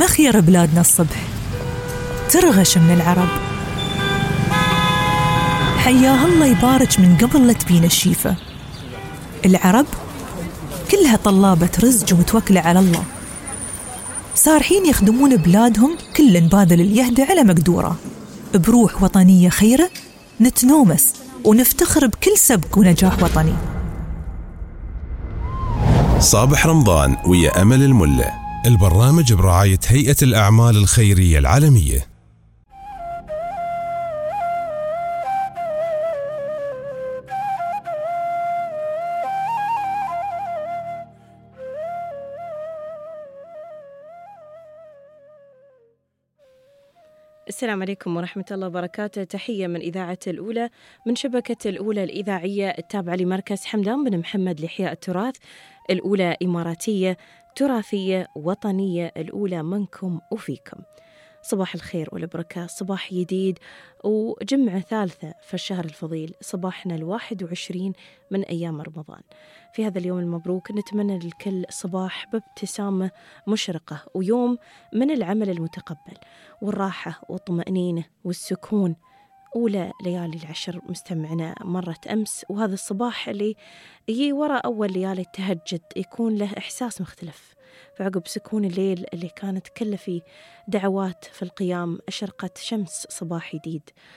مخير بلادنا الصبح ترغش من العرب، حياه الله يبارك من قبل لا تبين الشيفة. العرب كلها طلابة رزق ومتوكلة على الله، صارحين يخدمون بلادهم، كل باذل اليهدى على مقدوره، بروح وطنية خيرة نتنومس ونفتخر بكل سبق ونجاح وطني. صابح رمضان ويا أمل الملة، البرنامج برعاية هيئة الأعمال الخيرية العالمية. السلام عليكم ورحمة الله وبركاته. تحية من إذاعة الأولى، من شبكة الأولى الإذاعية التابعة لمركز حمدان بن محمد لإحياء التراث. الأولى إماراتية تراثية وطنية، الأولى منكم وفيكم. صباح الخير والبركة، صباح جديد وجمعة ثالثة في الشهر الفضيل، صباحنا 21 من أيام رمضان. في هذا اليوم المبروك نتمنى للكل صباح بابتسامة مشرقة، ويوم من العمل المتقبل والراحة والطمأنينة والسكون. أولى ليالي العشر مستمعنا مرت أمس، وهذا الصباح اللي يجي وراء أول ليالي التهجد يكون له إحساس مختلف. فعقب سكون الليل اللي كانت كله فيه دعوات في القيام، أشرقت شمس صباح جديد.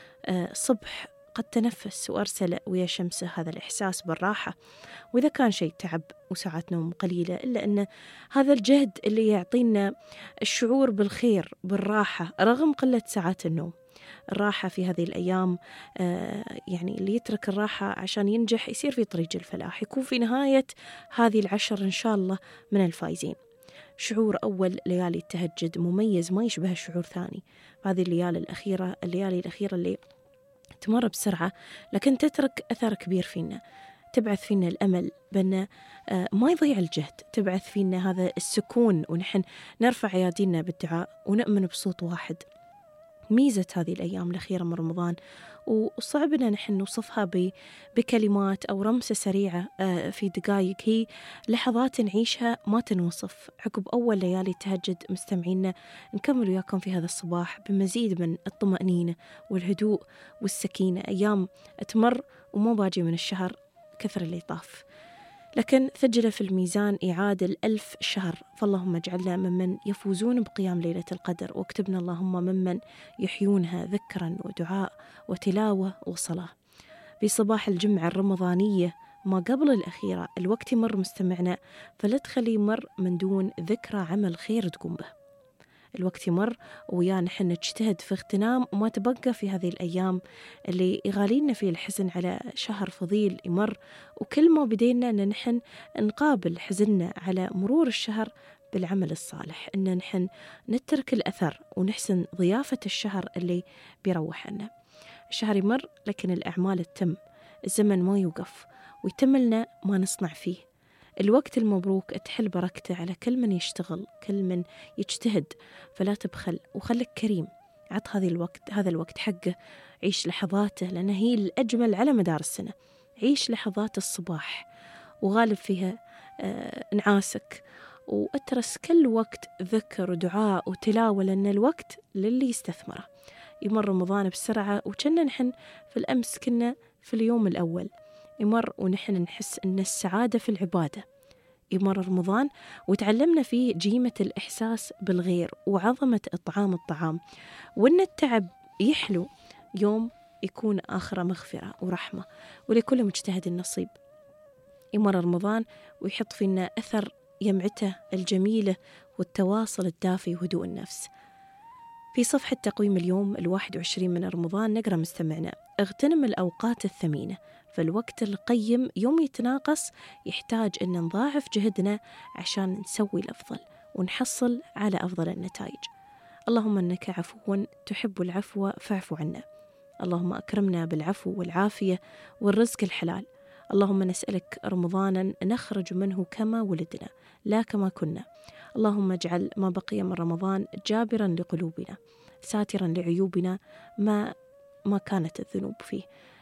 صبح قد تنفس وأرسل ويا شمسه هذا الإحساس بالراحة، وإذا كان شيء تعب وساعات نوم قليلة، إلا أن هذا الجهد اللي يعطينا الشعور بالخير بالراحة رغم قلة ساعات النوم. الراحة في هذه الأيام يعني اللي يترك الراحة عشان ينجح يصير في طريق الفلاح، يكون في نهاية هذه العشر إن شاء الله من الفائزين. شعور أول ليالي التهجد مميز ما يشبه شعور ثاني. هذه الليالي الأخيرة اللي تمر بسرعة لكن تترك أثر كبير فينا، تبعث فينا الأمل بأن ما يضيع الجهد، تبعث فينا هذا السكون ونحن نرفع أيادينا بالدعاء ونؤمن بصوت واحد. ميزة هذه الأيام الأخيرة من رمضان وصعبنا نحن نوصفها بكلمات أو رمسة سريعة في دقائق، هي لحظات نعيشها ما تنوصف. عقب أول ليالي التهجد مستمعينا نكمل وياكم في هذا الصباح بمزيد من الطمأنينة والهدوء والسكينة. أيام تمر وما باجي من الشهر كثر اللي طاف، لكن ثجل في الميزان يعادل 1000 شهر. فاللهم اجعلنا ممن يفوزون بقيام ليلة القدر، واكتبنا اللهم ممن يحيونها ذكرا ودعاء وتلاوة وصلاة. في صباح الجمعة الرمضانية ما قبل الأخيرة الوقت يمر مستمعنا، فلا تخلي يمر من دون ذكرى عمل خير تقوم به. الوقت يمر ويا نحن نجتهد في اغتنام وما تبقى في هذه الأيام اللي يغالينا فيه الحزن على شهر فضيل يمر، وكل ما بدينا أن نحن نقابل حزننا على مرور الشهر بالعمل الصالح، أن نحن نترك الأثر ونحسن ضيافة الشهر اللي بيروح عنا. الشهر يمر لكن الأعمال تتم، الزمن ما يوقف ويتم لنا ما نصنع فيه. الوقت المبروك تحل بركته على كل من يشتغل، كل من يجتهد، فلا تبخل وخلك كريم. عط هذا الوقت حقه، عيش لحظاته لأنها هي الأجمل على مدار السنة. عيش لحظات الصباح وغالب فيها نعاسك، واترس كل وقت ذكر ودعاء وتلاوة، لأن الوقت للي يستثمره. يمر رمضان بسرعة وكنا نحن في الأمس كنا في اليوم الأول. يمر ونحن نحس أن السعادة في العبادة. يمر رمضان وتعلمنا فيه جيمة الإحساس بالغير وعظمة إطعام الطعام، وأن التعب يحلو يوم يكون آخر مغفرة ورحمة، ولكل مجتهد النصيب. يمر رمضان ويحط فينا أثر يمعته الجميلة والتواصل الدافي وهدوء النفس. في صفحة تقويم اليوم 21 من رمضان نقرأ مستمعنا: اغتنم الأوقات الثمينة، فالوقت القيم يوم يتناقص يحتاج أن نضاعف جهدنا عشان نسوي الأفضل ونحصل على أفضل النتائج. اللهم إنك عفو تحب العفو فاعف عنا. اللهم أكرمنا بالعفو والعافية والرزق الحلال. اللهم نسألك رمضانا نخرج منه كما ولدنا لا كما كنا. اللهم اجعل ما بقي من رمضان جابرا لقلوبنا، ساترا لعيوبنا ما كانت الذنوب فيه،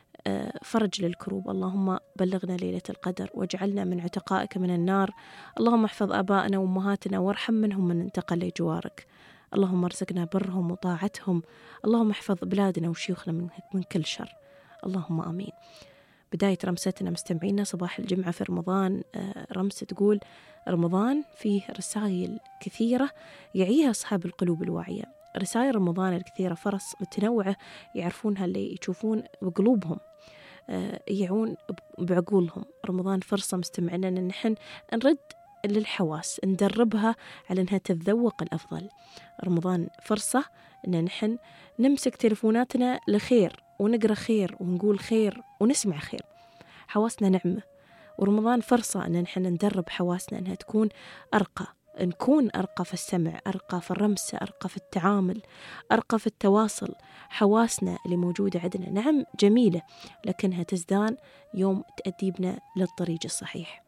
فرج للكروب. اللهم بلغنا ليلة القدر واجعلنا من عتقائك من النار. اللهم احفظ آبائنا وأمهاتنا وارحم منهم من انتقل لجوارك. اللهم ارزقنا برهم وطاعتهم. اللهم احفظ بلادنا وشيوخنا من كل شر، اللهم آمين. بداية رمستنا مستمعينا صباح الجمعة في رمضان، رمسة تقول: رمضان فيه رسائل كثيرة يعيها أصحاب القلوب الواعية. رسائل رمضان الكثيرة فرص متنوعة يعرفونها اللي يشوفون بقلوبهم، يعون بعقولهم. رمضان فرصة مستمعنا أن نحن نرد للحواس، ندربها على أنها تتذوق الأفضل. رمضان فرصة أن نحن نمسك تلفوناتنا لخير ونقرأ خير ونقول خير ونسمع خير. حواسنا نعمة، ورمضان فرصة أن نحن ندرب حواسنا أنها تكون أرقى، نكون أرقى في السمع، أرقى في الرمسة، أرقى في التعامل، أرقى في التواصل. حواسنا اللي موجودة عندنا نعم جميلة، لكنها تزدان يوم تأديبنا للطريق الصحيح.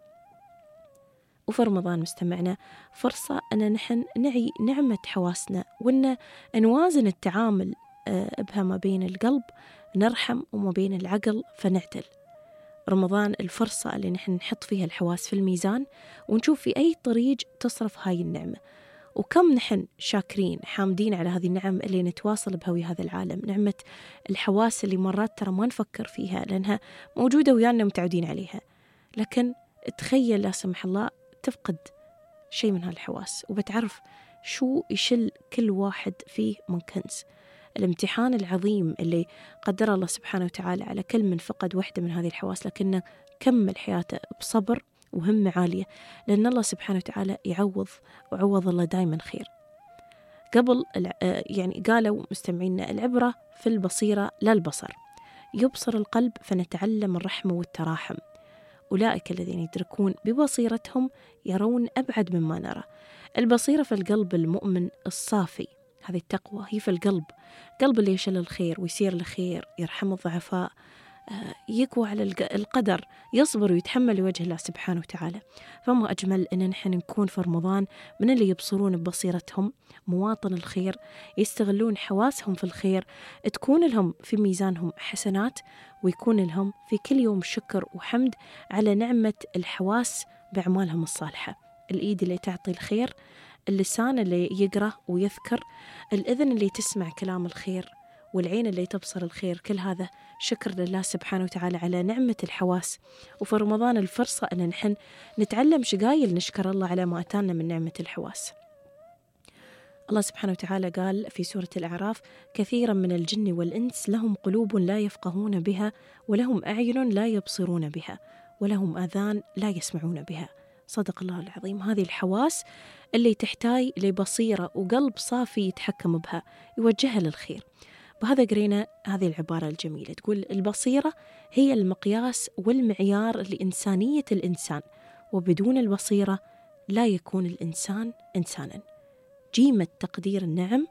وفي رمضان مستمعنا فرصة أن نحن نعي نعمة حواسنا، وأن نوازن التعامل بها ما بين القلب نرحم وما بين العقل فنعدل. رمضان الفرصة اللي نحن نحط فيها الحواس في الميزان ونشوف في أي طريق تصرف هاي النعمة، وكم نحن شاكرين حامدين على هذه النعم اللي نتواصل بها ويا هذا العالم. نعمة الحواس اللي مرات ترى ما نفكر فيها لأنها موجودة ويانا متعودين عليها، لكن تخيل لا سمح الله تفقد شيء من هالحواس وبتعرف شو يشل كل واحد فيه من كنز. الامتحان العظيم اللي قدر الله سبحانه وتعالى على كل من فقد واحدة من هذه الحواس، لكنه كمل حياته بصبر وهمة عالية، لأن الله سبحانه وتعالى يعوض، وعوض الله دائما خير. قبل يعني قالوا مستمعينا: العبرة في البصيرة لا البصر، يبصر القلب فنتعلم الرحمة والتراحم. أولئك الذين يدركون ببصيرتهم يرون أبعد مما نرى. البصيرة في القلب المؤمن الصافي، هذه التقوى هي في القلب، قلب اللي يشل الخير ويسير لخير، يرحم الضعفاء، يقوى على القدر، يصبر ويتحمل لوجه الله سبحانه وتعالى. فما أجمل أن نحن نكون في رمضان من اللي يبصرون ببصيرتهم مواطن الخير، يستغلون حواسهم في الخير، تكون لهم في ميزانهم حسنات، ويكون لهم في كل يوم شكر وحمد على نعمة الحواس بأعمالهم الصالحة. الإيد اللي تعطي الخير، اللسان اللي يقرأ ويذكر، الأذن اللي تسمع كلام الخير، والعين اللي تبصر الخير. كل هذا شكر لله سبحانه وتعالى على نعمة الحواس. وفي رمضان الفرصة أن نحن نتعلم شقايل نشكر الله على ما أتانا من نعمة الحواس. الله سبحانه وتعالى قال في سورة الأعراف: كثيرا من الجن والإنس لهم قلوب لا يفقهون بها، ولهم أعين لا يبصرون بها، ولهم آذان لا يسمعون بها. صدق الله العظيم. هذه الحواس اللي تحتاج لبصيرة وقلب صافي يتحكم بها، يوجهها للخير. بهذا قرينا هذه العبارة الجميلة تقول: البصيرة هي المقياس والمعيار لإنسانية الإنسان، وبدون البصيرة لا يكون الإنسان إنسانا. جيمة تقدير النعم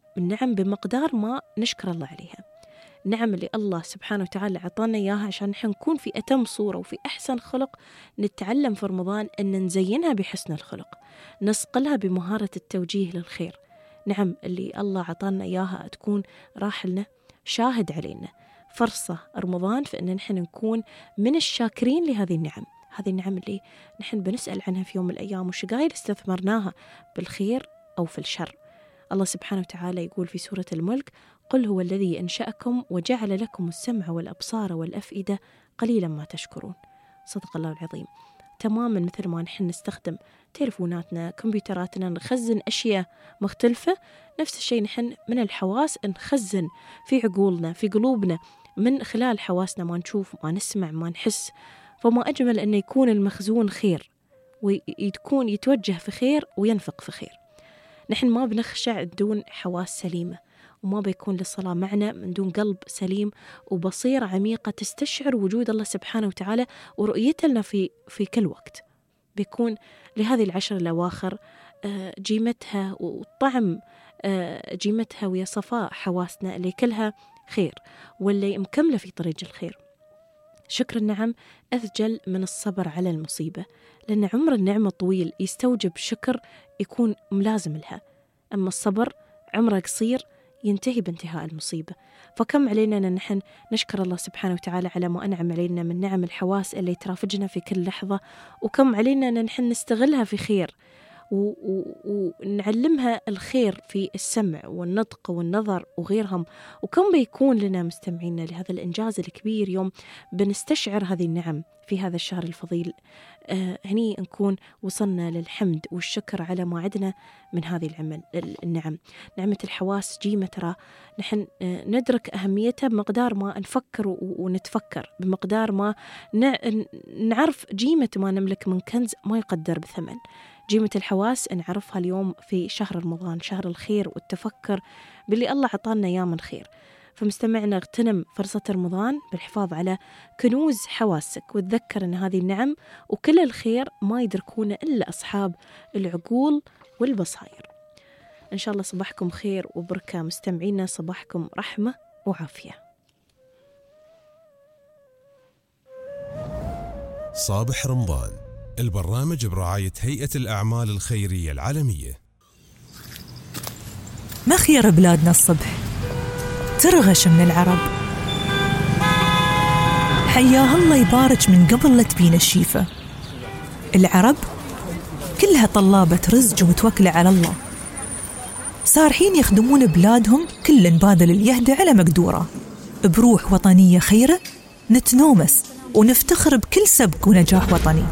بمقدار ما نشكر الله عليها. النعم اللي الله سبحانه وتعالى عطانا إياها عشان نحن نكون في أتم صورة وفي أحسن خلق. نتعلم في رمضان أن نزينها بحسن الخلق، نصقلها بمهارة التوجيه للخير. نعم اللي الله عطانا إياها تكون راحلنا شاهد علينا. فرصة رمضان في أن نحن نكون من الشاكرين لهذه النعم. هذه النعم اللي نحن بنسأل عنها في يوم من الأيام، وشقايل استثمرناها بالخير أو في الشر. الله سبحانه وتعالى يقول في سورة الملك: قل هو الذي أنشأكم وجعل لكم السمع والأبصار والأفئدة قليلا ما تشكرون. صدق الله العظيم. تماما مثل ما نحن نستخدم تلفوناتنا، كمبيوتراتنا، نخزن أشياء مختلفة، نفس الشيء نحن من الحواس نخزن في عقولنا في قلوبنا من خلال حواسنا، ما نشوف ما نسمع ما نحس. فما أجمل أن يكون المخزون خير، ويكون يتوجه في خير وينفق في خير. نحن ما بنخشع دون حواس سليمة، وما بيكون للصلاة معنا من دون قلب سليم وبصيرة عميقة تستشعر وجود الله سبحانه وتعالى ورؤيته لنا في كل وقت. بيكون لهذه العشر الأواخر جيمتها وطعم جيمتها ويا صفاء حواسنا اللي كلها خير واللي مكملة في طريق الخير. شكر النعم أثجل من الصبر على المصيبة، لأن عمر النعمة طويل يستوجب شكر يكون ملازم لها، أما الصبر عمره قصير ينتهي بانتهاء المصيبة. فكم علينا أن نحن نشكر الله سبحانه وتعالى على ما أنعم علينا من نعم الحواس اللي ترافجنا في كل لحظة، وكم علينا أن نحن نستغلها في خير ونعلمها الخير في السمع والنطق والنظر وغيرهم. وكم بيكون لنا مستمعينا لهذا الإنجاز الكبير يوم بنستشعر هذه النعم في هذا الشهر الفضيل. هني نكون وصلنا للحمد والشكر على ما عدنا من هذه النعم. نعمة الحواس جيمة، ترى نحن ندرك أهميتها بمقدار ما نفكر ونتفكر، بمقدار ما نعرف جيمة ما نملك من كنز ما يقدر بثمن. جيمة الحواس نعرفها اليوم في شهر رمضان، شهر الخير والتفكر باللي الله عطانا إياه من خير. فمستمعنا اغتنم فرصة رمضان بالحفاظ على كنوز حواسك، وتذكر أن هذه النعم وكل الخير ما يدركونه إلا أصحاب العقول والبصائر. إن شاء الله صباحكم خير وبركة مستمعينا، صباحكم رحمة وعافية. صابح رمضان، البرنامج برعاية هيئة الأعمال الخيرية العالمية. ما خير بلادنا الصبح ترغش من العرب، حياها الله يبارك من قبل لا تبين الشيفة. العرب كلها طلابة رزق ومتوكلة على الله، صارحين يخدمون بلادهم كل باذل اليهدى على مقدوره، بروح وطنية خيرة نتنومس ونفتخر بكل سبق ونجاح وطني.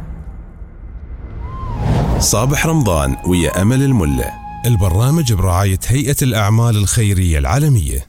صابح رمضان ويا أمل الملة، البرنامج برعاية هيئة الأعمال الخيرية العالمية.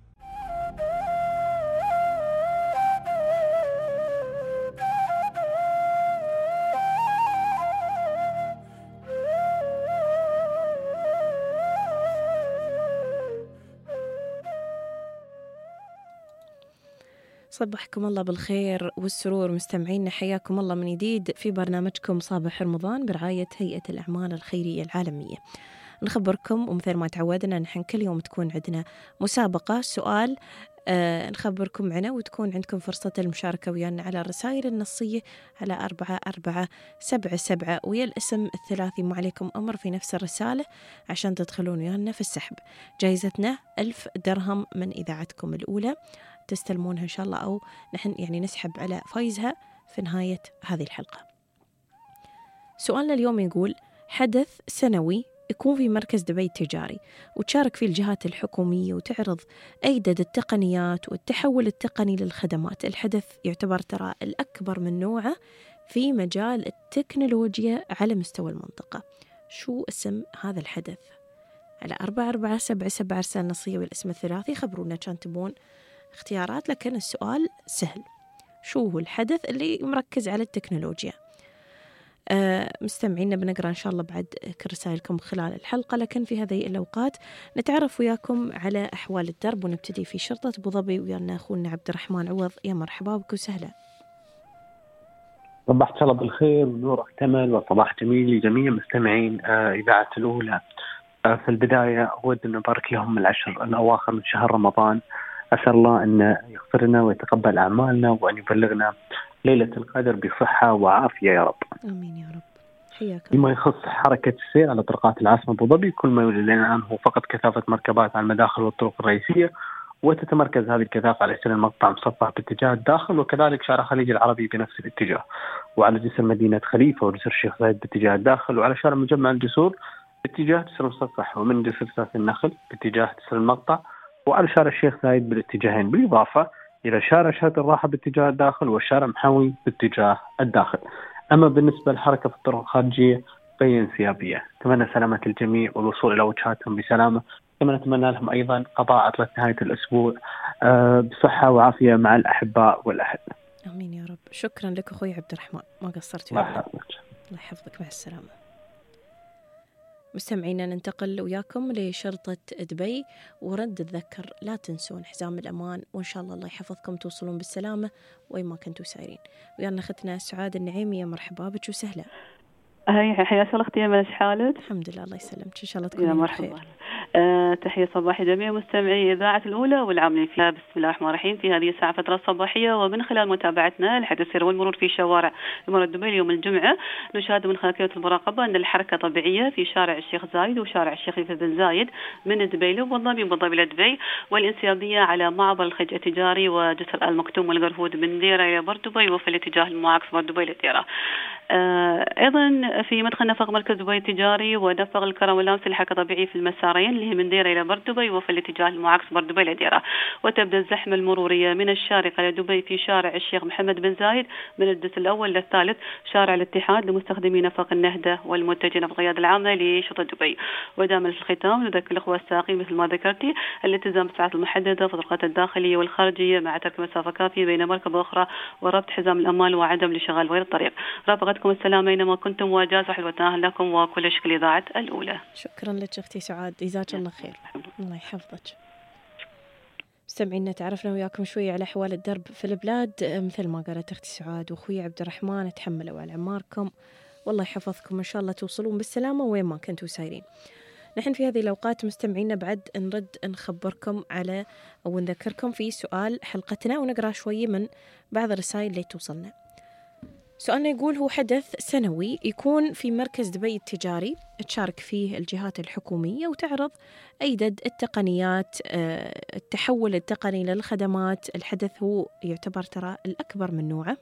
صبحكم الله بالخير والسرور مستمعينا، حياكم الله من جديد في برنامجكم صباح رمضان برعاية هيئة الأعمال الخيرية العالمية. نخبركم ومثل ما تعودنا نحن كل يوم تكون عندنا مسابقة سؤال نخبركم عنه، وتكون عندكم فرصة المشاركة ويانا على الرسائل النصية على 4477 ويا الاسم الثلاثي. ما عليكم أمر في نفس الرسالة عشان تدخلون ويانا في السحب. جائزتنا 1000 درهم من إذاعتكم الأولى تستلمونها إن شاء الله، أو نحن يعني نسحب على فايزها في نهاية هذه الحلقة. سؤالنا اليوم يقول: حدث سنوي يكون في مركز دبي التجاري وتشارك فيه الجهات الحكومية وتعرض أيدد التقنيات والتحول التقني للخدمات. الحدث يعتبر ترى الأكبر من نوعه في مجال التكنولوجيا على مستوى المنطقة. شو اسم هذا الحدث؟ على 4477 رسالة نصية والاسم الثلاثي خبرونا كان تبون اختيارات، لكن السؤال سهل. شو هو الحدث اللي مركز على التكنولوجيا؟ مستمعينا بنقرأ إن شاء الله بعد رسائلكم خلال الحلقة، لكن في هذه الأوقات نتعرف وياكم على أحوال الدرب ونبتدي في شرطة أبو ظبي ويانا أخونا عبد الرحمن عوض. يا مرحبا بك وسهلا. صباحك الله بالخير ونور اكتمل وصباح جميل لجميع مستمعين إذاعة الأولى. في البداية أود أن نبارك لهم العشر الأواخر من شهر رمضان. أسأل الله أن يغفر لنا ويتقبل أعمالنا وأن يبلغنا ليلة القدر بصحة وعافية يا رب. آمين يا رب. حياك. فيما يخص حركة السير على طرقات العاصمة أبو ظبي، كل ما يوجد لنا عنه فقط كثافة مركبات على المداخل والطرق الرئيسية، وتتمركز هذه الكثافة على سير المقطع مصفح باتجاه الداخل، وكذلك شارع خليج العربي بنفس الاتجاه، وعلى جسر مدينة خليفة وجسر الشيخ زايد باتجاه الداخل، وعلى شارع مجمع الجسور باتجاه جسر المسطح، ومن جسر ساس النخل باتجاه جسر المقطع، وعلى شارع الشيخ زايد بالاتجاهين، بالإضافة إلى شارع شهادة الراحة باتجاه الداخل والشارع محاوي باتجاه الداخل. أما بالنسبة للحركة في الطرق الخارجية فهي انسيابية. أتمنى سلامة الجميع والوصول إلى وجهاتهم بسلامة، كما نتمنى لهم أيضا قضاء عطلة نهاية الأسبوع بصحة وعافية مع الأحباء والأهل. آمين يا رب. شكرا لك أخوي عبد الرحمن، ما قصرت. الله يحفظك. مع السلامة. مستمعينا ننتقل وياكم لشرطة دبي، ورد الذكر لا تنسون حزام الأمان، وإن شاء الله يحفظكم توصلون بالسلامة وين ما كنتوا سايرين. ويانا أختنا سعاد النعيمي. مرحبا بك وسهلا. حياك الله اختي، مالك حالك؟ الحمد لله الله يسلمك، إن شاء الله تكونين بخير. تحية صباحي جميع مستمعي إذاعة الأولى والعاملين فيها. بسم الله الرحمن الرحيم. في هذه الساعة فترة صباحية، ومن خلال متابعتنا لحدث السير والمرور في شوارع إمارة دبي اليوم الجمعة، نشاهد من خلال كاميرا المراقبة أن الحركة طبيعية في شارع الشيخ زايد وشارع الشيخ خليفة بن زايد من دبي لأبو ظبي ومن ظبي لدبي، والانسيابية على معبر الخليج التجاري وجسر المكتوم والقرفود من ديرة إلى بر دبي، وفي الاتجاه المعاكس بر دبي لديرة. أيضا في مدخل نفق مركز دبي التجاري ونفق الكرم واللامس الحركة طبيعي في المسارين اللي هي من ديرة إلى بر دبي وفي الاتجاه المعاكس بر دبي لديرة. وتبدأ الزحمة المرورية من الشارقة لدبي في شارع الشيخ محمد بن زايد من الدس الأول للثالث، شارع الاتحاد لمستخدمي نفق النهدة والمتجهين في القيادة العامة لشرطة دبي. ودائما في الختام نذكر الأخوة السائقين مثل ما ذكرتي الالتزام بالساعات المحددة في الطرقات الداخلية والخارجية مع ترك مسافة كافية بين مركبة أخرى وربط حزام الأمان وعدم لشغال غير الطريق. رافقتكم السلام أينما كنتم وجاز حلوة لكم وكل شكل إذاعة الأولى. شكرا لك أختي سعاد، جزاك الله خير. الله يحفظك. مستمعينا تعرفنا وياكم شوي على أحوال الدرب في البلاد مثل ما قالت أختي سعاد وأخوي عبد الرحمن، تحملوا على أعماركم والله يحفظكم إن شاء الله توصلون بالسلامة وين ما كنتوا سايرين. نحن في هذه الأوقات مستمعينا بعد نرد نخبركم على أو نذكركم في سؤال حلقتنا ونقرأ شوي من بعض الرسائل اللي توصلنا. سؤالنا يقول: هو حدث سنوي يكون في مركز دبي التجاري تشارك فيه الجهات الحكومية وتعرض أيدد التقنيات، التحول التقني للخدمات. الحدث هو يعتبر ترى الأكبر من نوعه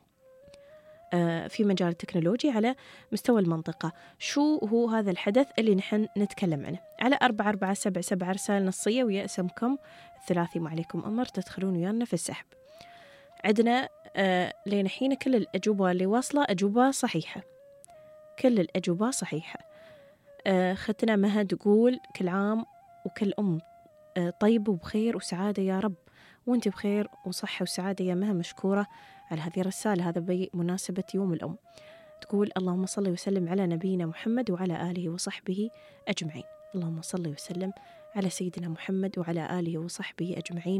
في مجال التكنولوجيا على مستوى المنطقة. شو هو هذا الحدث اللي نحن نتكلم عنه؟ على 4477 رسالة نصية ويا اسمكم الثلاثي ما عليكم أمر تدخلون ويانا في السحب. عندنا لين حين كل الأجوبة اللي واصلة أجوبة صحيحة، كل الأجوبة صحيحة. ختنا مها تقول: كل عام وكل أم طيب وبخير وسعادة يا رب، وانت بخير وصحة وسعادة يا مها. مشكورة على هذه الرسالة، هذا بمناسبة يوم الأم. تقول: اللهم صل وسلم على نبينا محمد وعلى آله وصحبه أجمعين. اللهم صل وسلم على سيدنا محمد وعلى آله وصحبه أجمعين.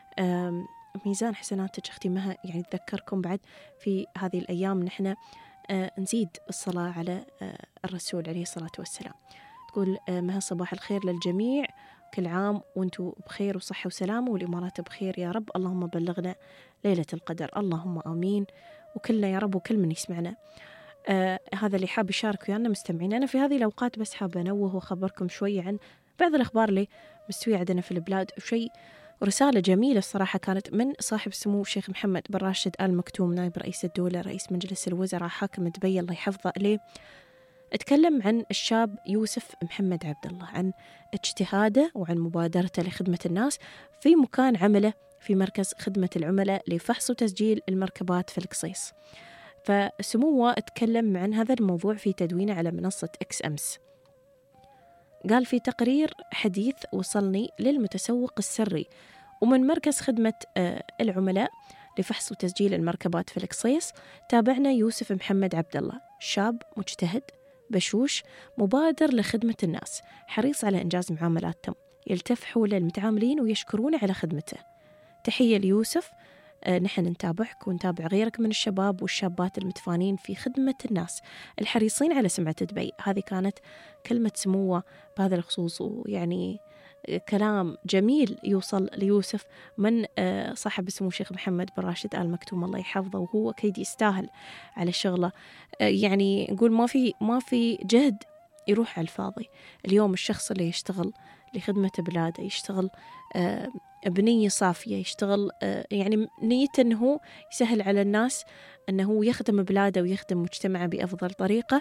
ميزان حسناتك أختي مها، يعني تذكركم بعد في هذه الأيام نحن نزيد الصلاة على الرسول عليه الصلاة والسلام. تقول مها: صباح الخير للجميع، كل عام وانتم بخير وصحة وسلامة والإمارات بخير يا رب. اللهم بلغنا ليلة القدر، اللهم آمين، وكلنا يا رب وكل من يسمعنا. هذا اللي حاب يشارك ويانا مستمعين. أنا في هذه الأوقات بس حابة أنوه وخبركم شوي عن بعض الأخبار اللي مستوية عندنا في البلاد. وشيء ورسالة جميلة الصراحة كانت من صاحب السمو الشيخ محمد بن راشد آل مكتوم، نائب رئيس الدولة رئيس مجلس الوزراء حاكم دبي الله يحفظه إليه. أتكلم عن الشاب يوسف محمد عبد الله، عن اجتهاده وعن مبادرته لخدمة الناس في مكان عمله في مركز خدمة العملاء لفحص وتسجيل المركبات في القصيص. فسموه أتكلم عن هذا الموضوع في تدوينه على منصة إكس أمس. قال: في تقرير حديث وصلني للمتسوق السري ومن مركز خدمة العملاء لفحص وتسجيل المركبات في القصيص، تابعنا يوسف محمد عبد الله، شاب مجتهد بشوش مبادر لخدمة الناس، حريص على إنجاز معاملاتهم، يلتف حول المتعاملين ويشكرون على خدمته. تحية ليوسف. نحن نتابعك ونتابع غيرك من الشباب والشابات المتفانين في خدمة الناس الحريصين على سمعة دبي. هذه كانت كلمة سموه بهذا الخصوص، ويعني كلام جميل يوصل ليوسف من صاحب السمو الشيخ محمد بن راشد آل مكتوم الله يحفظه، وهو أكيد يستاهل على شغله. يعني نقول ما في جهد يروح على الفاضي. اليوم الشخص اللي يشتغل لخدمة بلاده، يشتغل بنية صافية، يشتغل يعني نيته أنه يسهل على الناس أنه يخدم بلاده ويخدم مجتمعه بأفضل طريقة،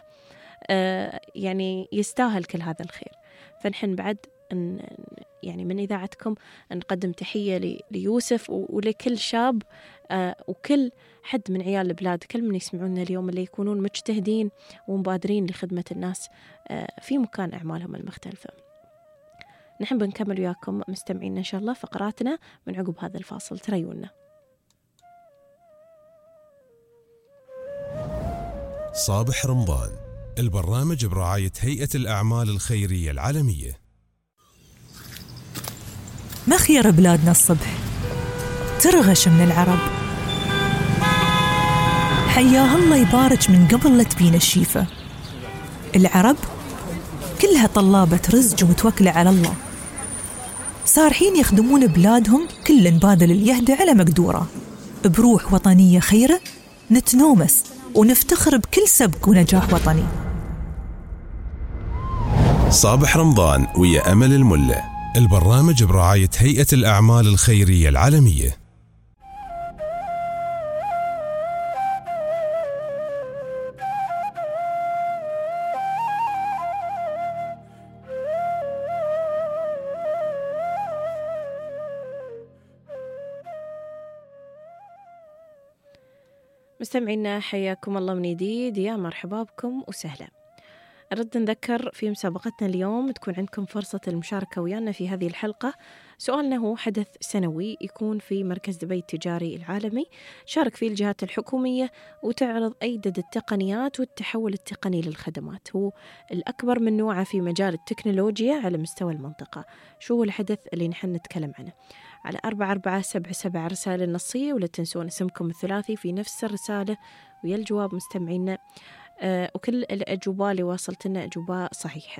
يعني يستاهل كل هذا الخير. فنحن بعد يعني من إذاعتكم نقدم تحية ليوسف ولكل شاب وكل حد من عيال البلاد، كل من يسمعونا اليوم اللي يكونون مجتهدين ومبادرين لخدمة الناس في مكان أعمالهم المختلفة. نحن بنكمل وياكم مستمعين إن شاء الله فقراتنا من عقب هذا الفاصل، تريونا. صابح رمضان، البرنامج برعاية هيئة الأعمال الخيرية العالمية. مخير بلادنا الصبح ترغش من العرب، حياها الله يبارك من قبل لا تبين الشيفة. العرب كلها طلابة رزق ومتوكلة على الله، صارحين يخدمون بلادهم كل باذل اليهدى على مقدوره، بروح وطنية خيرة نتنومس ونفتخر بكل سبق ونجاح وطني. صابح رمضان ويا أمل الملة، البرنامج برعاية هيئة الأعمال الخيرية العالمية. مستمعينا حياكم الله من جديد، يا مرحبا بكم وسهلا. أرد نذكر في مسابقتنا اليوم تكون عندكم فرصة المشاركة ويانا في هذه الحلقة. سؤالنا هو حدث سنوي يكون في مركز دبي التجاري العالمي شارك فيه الجهات الحكومية وتعرض أيدد التقنيات والتحول التقني للخدمات، هو الأكبر من نوعه في مجال التكنولوجيا على مستوى المنطقة. شو هو الحدث اللي نحن نتكلم عنه؟ على 4477 رسالة نصية، ولا تنسون اسمكم الثلاثي في نفس الرسالة ويا الجواب مستمعينا. وكل الأجوبة اللي واصلت لنا أجوبة صحيحة.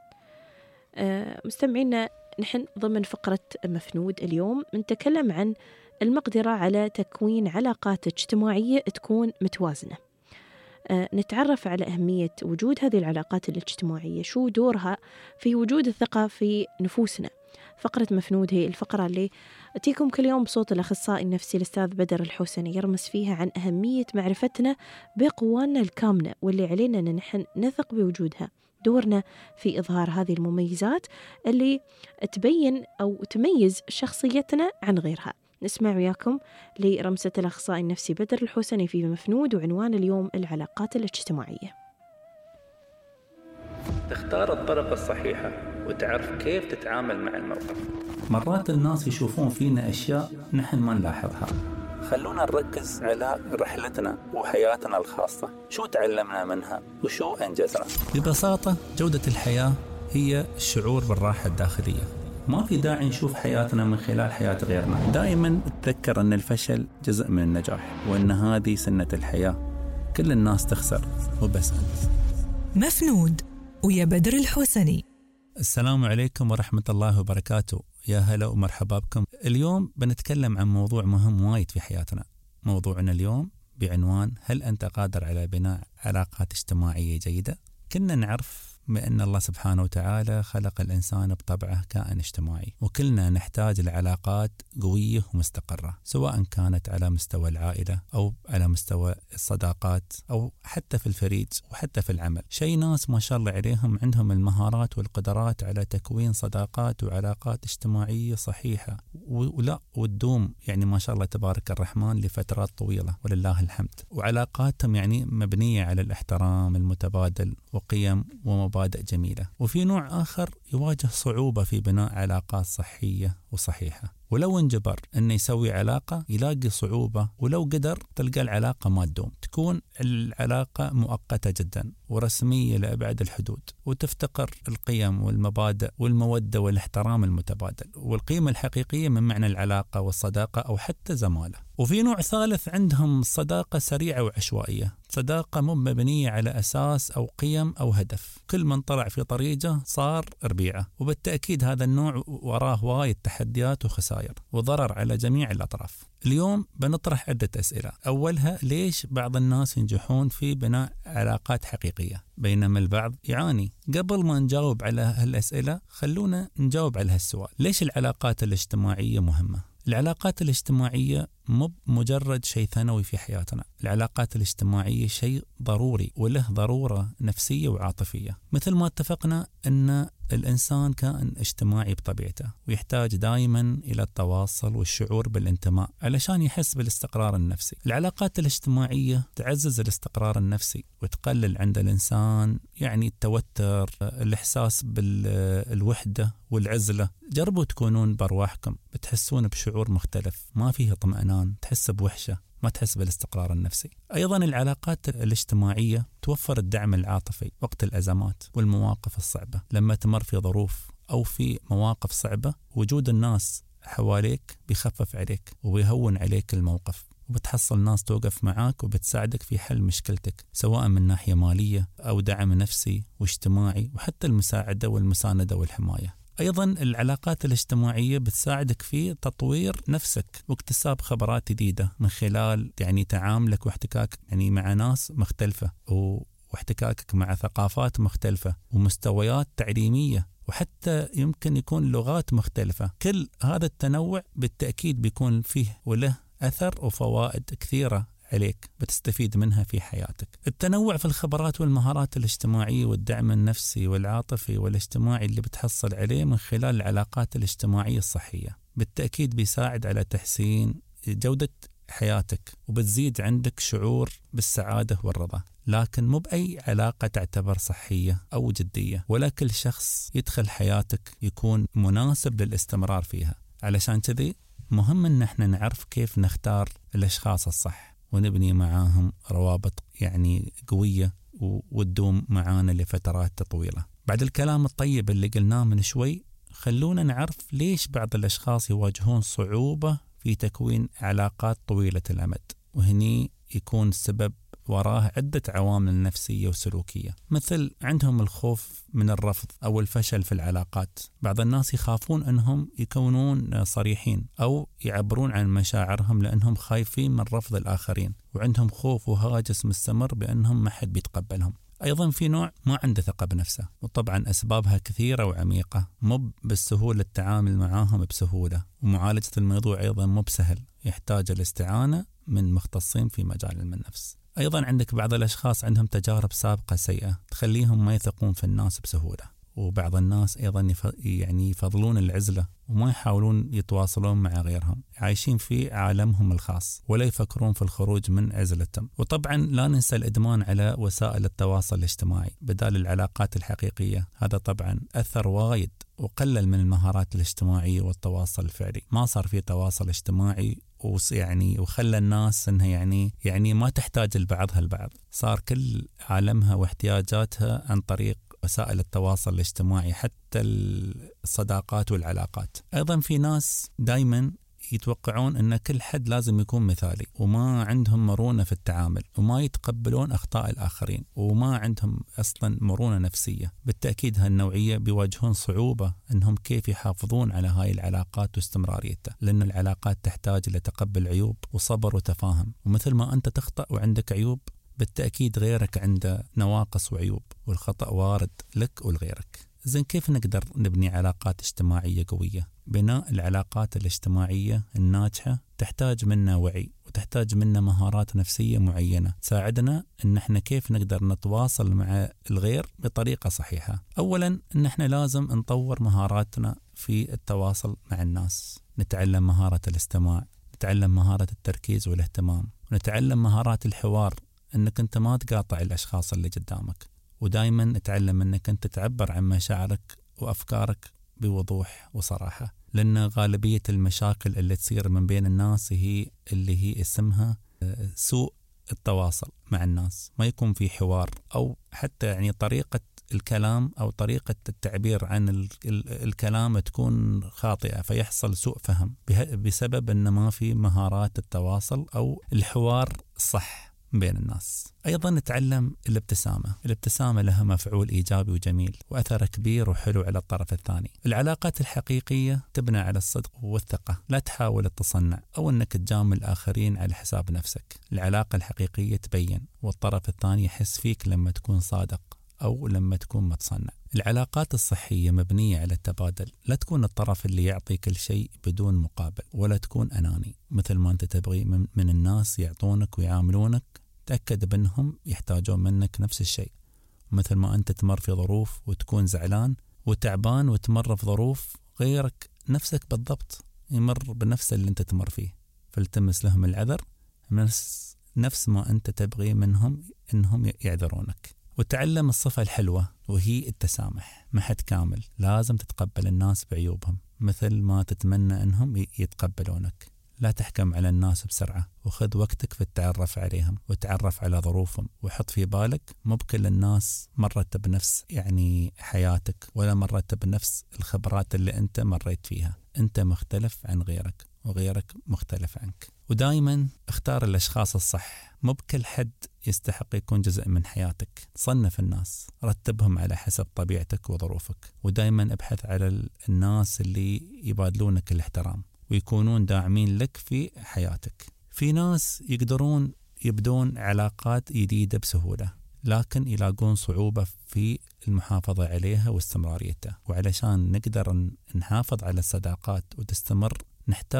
مستمعينا، نحن ضمن فقرة مفنود اليوم نتكلم عن المقدرة على تكوين علاقات اجتماعية تكون متوازنة. نتعرف على أهمية وجود هذه العلاقات الاجتماعية، شو دورها في وجود الثقة في نفوسنا. فقرة مفنود هي الفقرة اللي أتيكم كل يوم بصوت الأخصائي النفسي الأستاذ بدر الحوسني، يرمز فيها عن أهمية معرفتنا بقوانا الكامنة واللي علينا أن نحن نثق بوجودها، دورنا في إظهار هذه المميزات اللي تبين أو تميز شخصيتنا عن غيرها. نسمع وياكم لرمزة الأخصائي النفسي بدر الحوسني في مفنود، وعنوان اليوم العلاقات الاجتماعية. تختار الطريقة الصحيحة وتعرف كيف تتعامل مع الموقف. مرات الناس يشوفون فينا أشياء نحن ما نلاحظها. خلونا نركز على رحلتنا وحياتنا الخاصة، شو تعلمنا منها وشو أنجزنا. ببساطة جودة الحياة هي الشعور بالراحة الداخلية. ما في داعي نشوف حياتنا من خلال حياة غيرنا. دائما تذكر أن الفشل جزء من النجاح، وأن هذه سنة الحياة، كل الناس تخسر وبس أنت. مفنود ويا بدر الحوسني. السلام عليكم ورحمة الله وبركاته، يا هلا ومرحبا بكم. اليوم بنتكلم عن موضوع مهم وايد في حياتنا. موضوعنا اليوم بعنوان: هل أنت قادر على بناء علاقات اجتماعية جيدة؟ كنا نعرف بأن الله سبحانه وتعالى خلق الإنسان بطبعه كائن اجتماعي، وكلنا نحتاج لعلاقات قوية ومستقرة، سواء كانت على مستوى العائلة أو على مستوى الصداقات أو حتى في الفريق وحتى في العمل. شيء ناس ما شاء الله عليهم عندهم المهارات والقدرات على تكوين صداقات وعلاقات اجتماعية صحيحة ولا وتدوم، يعني ما شاء الله تبارك الرحمن، لفترات طويلة ولله الحمد. وعلاقاتهم يعني مبنية على الاحترام المتبادل وقيم ومبادئ جميلة. وفي نوع آخر يواجه صعوبة في بناء علاقات صحية وصحيحة، ولو انجبر أنه يسوي علاقة يلاقي صعوبة، ولو قدر تلقى العلاقة ما تدوم، تكون العلاقة مؤقتة جدا ورسمية لأبعد الحدود، وتفتقر القيم والمبادئ والمودة والاحترام المتبادل والقيمة الحقيقية من معنى العلاقة والصداقة أو حتى زمالة. وفي نوع ثالث عندهم صداقة سريعة وعشوائية، صداقة مو مبنية على أساس أو قيم أو هدف، كل من طلع في طريقه صار ربيعة. وبالتأكيد هذا النوع وراه وايد تحديات وخسائر وضرر على جميع الأطراف. اليوم بنطرح عدة أسئلة. أولها: ليش بعض الناس ينجحون في بناء علاقات حقيقية بينما البعض يعاني؟ قبل ما نجاوب على هالأسئلة خلونا نجاوب على هالسؤال: ليش العلاقات الاجتماعية مهمة؟ العلاقات الاجتماعية مو مجرد شيء ثانوي في حياتنا، العلاقات الاجتماعية شيء ضروري وله ضرورة نفسية وعاطفية. مثل ما اتفقنا أن الإنسان كائن اجتماعي بطبيعته، ويحتاج دائما إلى التواصل والشعور بالانتماء علشان يحس بالاستقرار النفسي. العلاقات الاجتماعية تعزز الاستقرار النفسي وتقلل عند الإنسان يعني التوتر، الإحساس بالوحدة والعزلة. جربوا تكونون برواحكم، بتحسون بشعور مختلف، ما فيه اطمئنان، تحس بوحشة، ما تحس بالاستقرار النفسي. أيضا العلاقات الاجتماعية توفر الدعم العاطفي وقت الأزمات والمواقف الصعبة. لما تمر في ظروف أو في مواقف صعبة، وجود الناس حواليك بيخفف عليك وبيهون عليك الموقف، وبتحصل ناس توقف معاك وبتساعدك في حل مشكلتك، سواء من ناحية مالية أو دعم نفسي واجتماعي، وحتى المساعدة والمساندة والحماية. أيضا العلاقات الاجتماعية بتساعدك في تطوير نفسك واكتساب خبرات جديدة من خلال يعني تعاملك واحتكاك يعني مع ناس مختلفة، واحتكاكك مع ثقافات مختلفة ومستويات تعليمية، وحتى يمكن يكون لغات مختلفة. كل هذا التنوع بالتأكيد بيكون فيه وله أثر وفوائد كثيرة عليك بتستفيد منها في حياتك. التنوع في الخبرات والمهارات الاجتماعية والدعم النفسي والعاطفي والاجتماعي اللي بتحصل عليه من خلال العلاقات الاجتماعية الصحية بالتأكيد بيساعد على تحسين جودة حياتك وبتزيد عندك شعور بالسعادة والرضا، لكن مو بأي علاقة تعتبر صحية أو جدية، ولا كل شخص يدخل حياتك يكون مناسب للاستمرار فيها. علشان كذي مهم إن احنا نعرف كيف نختار الأشخاص الصح ونبني معاهم روابط يعني قوية وتدوم معانا لفترات طويلة. بعد الكلام الطيب اللي قلناه من شوي، خلونا نعرف ليش بعض الأشخاص يواجهون صعوبة في تكوين علاقات طويلة الأمد، وهني يكون السبب وراه عدة عوامل نفسية وسلوكية، مثل عندهم الخوف من الرفض أو الفشل في العلاقات. بعض الناس يخافون أنهم يكونون صريحين أو يعبرون عن مشاعرهم لأنهم خايفين من رفض الآخرين، وعندهم خوف وهاجس مستمر بأنهم ما حد بيتقبلهم. أيضا في نوع ما عنده ثقة بنفسه، وطبعا أسبابها كثيرة وعميقة، مو بالسهولة التعامل معاهم بسهولة، ومعالجة الموضوع أيضا مو بسهل، يحتاج الاستعانة من مختصين في مجال علم النفس. أيضا عندك بعض الأشخاص عندهم تجارب سابقة سيئة تخليهم ما يثقون في الناس بسهولة، وبعض الناس أيضا يفضلون العزلة وما يحاولون يتواصلون مع غيرهم، عايشين في عالمهم الخاص ولا يفكرون في الخروج من عزلتهم. وطبعا لا ننسى الإدمان على وسائل التواصل الاجتماعي بدال العلاقات الحقيقية، هذا طبعا أثر وايد وقلل من المهارات الاجتماعية والتواصل الفعلي. ما صار في تواصل اجتماعي وخلى الناس انها يعني ما تحتاج لبعضها البعض، صار كل عالمها واحتياجاتها عن طريق وسائل التواصل الاجتماعي، حتى الصداقات والعلاقات. أيضا في ناس دايما يتوقعون أن كل حد لازم يكون مثالي، وما عندهم مرونة في التعامل، وما يتقبلون أخطاء الآخرين، وما عندهم أصلا مرونة نفسية. بالتأكيد هالنوعية بيواجهون صعوبة أنهم كيف يحافظون على هاي العلاقات واستمراريتها، لأن العلاقات تحتاج إلى تقبل عيوب وصبر وتفاهم، ومثل ما أنت تخطأ وعندك عيوب بالتأكيد غيرك عنده نواقص وعيوب، والخطأ وارد لك ولغيرك. زين، كيف نقدر نبني علاقات اجتماعية قوية؟ بناء العلاقات الاجتماعية الناجحة تحتاج منا وعي، وتحتاج منا مهارات نفسية معينة تساعدنا ان احنا كيف نقدر نتواصل مع الغير بطريقة صحيحة. اولا ان احنا لازم نطور مهاراتنا في التواصل مع الناس، نتعلم مهارة الاستماع، نتعلم مهارة التركيز والاهتمام، ونتعلم مهارات الحوار، انك انت ما تقاطع الاشخاص اللي قدامك، ودايما اتعلم انك انت تعبر عن مشاعرك وافكارك بوضوح وصراحة، لان غالبية المشاكل اللي تصير من بين الناس هي اسمها سوء التواصل مع الناس، ما يكون في حوار، او حتى طريقة الكلام او طريقة التعبير عن الكلام تكون خاطئة، فيحصل سوء فهم بسبب ان ما في مهارات التواصل او الحوار صح بين الناس. أيضا نتعلم الابتسامة لها مفعول إيجابي وجميل وأثر كبير وحلو على الطرف الثاني. العلاقات الحقيقية تبنى على الصدق والثقة، لا تحاول التصنع أو أنك تجامل الآخرين على حساب نفسك. العلاقة الحقيقية تبين والطرف الثاني يحس فيك لما تكون صادق أو لما تكون متصنع. العلاقات الصحية مبنية على التبادل، لا تكون الطرف اللي يعطي كل شيء بدون مقابل، ولا تكون أناني مثل ما أنت تبغي من الناس يعطونك ويعاملونك، تأكد بأنهم يحتاجون منك نفس الشيء. مثل ما أنت تمر في ظروف وتكون زعلان وتعبان وتمر في ظروف غيرك نفسك بالضبط يمر بنفس اللي أنت تمر فيه، فالتمس لهم العذر نفس ما أنت تبغي منهم إنهم يعذرونك. وتعلم الصفة الحلوة وهي التسامح. ما حد كامل، لازم تتقبل الناس بعيوبهم مثل ما تتمنى أنهم يتقبلونك. لا تحكم على الناس بسرعة، وخذ وقتك في التعرف عليهم وتعرف على ظروفهم، وحط في بالك مو بكل الناس مرت بنفس حياتك، ولا مرت بنفس الخبرات اللي أنت مريت فيها. أنت مختلف عن غيرك وغيرك مختلف عنك. ودائما اختار الأشخاص الصح، مو بكل حد يستحق يكون جزء من حياتك. صنف الناس، رتبهم على حسب طبيعتك وظروفك، ودائما ابحث على الناس اللي يبادلونك الاحترام ويكونون داعمين لك في حياتك. في ناس يقدرون يبدون علاقات جديدة بسهولة، لكن يلاقون صعوبة في المحافظة عليها واستمراريتها. وعلشان نقدر نحافظ على الصداقات وتستمر، نحتاج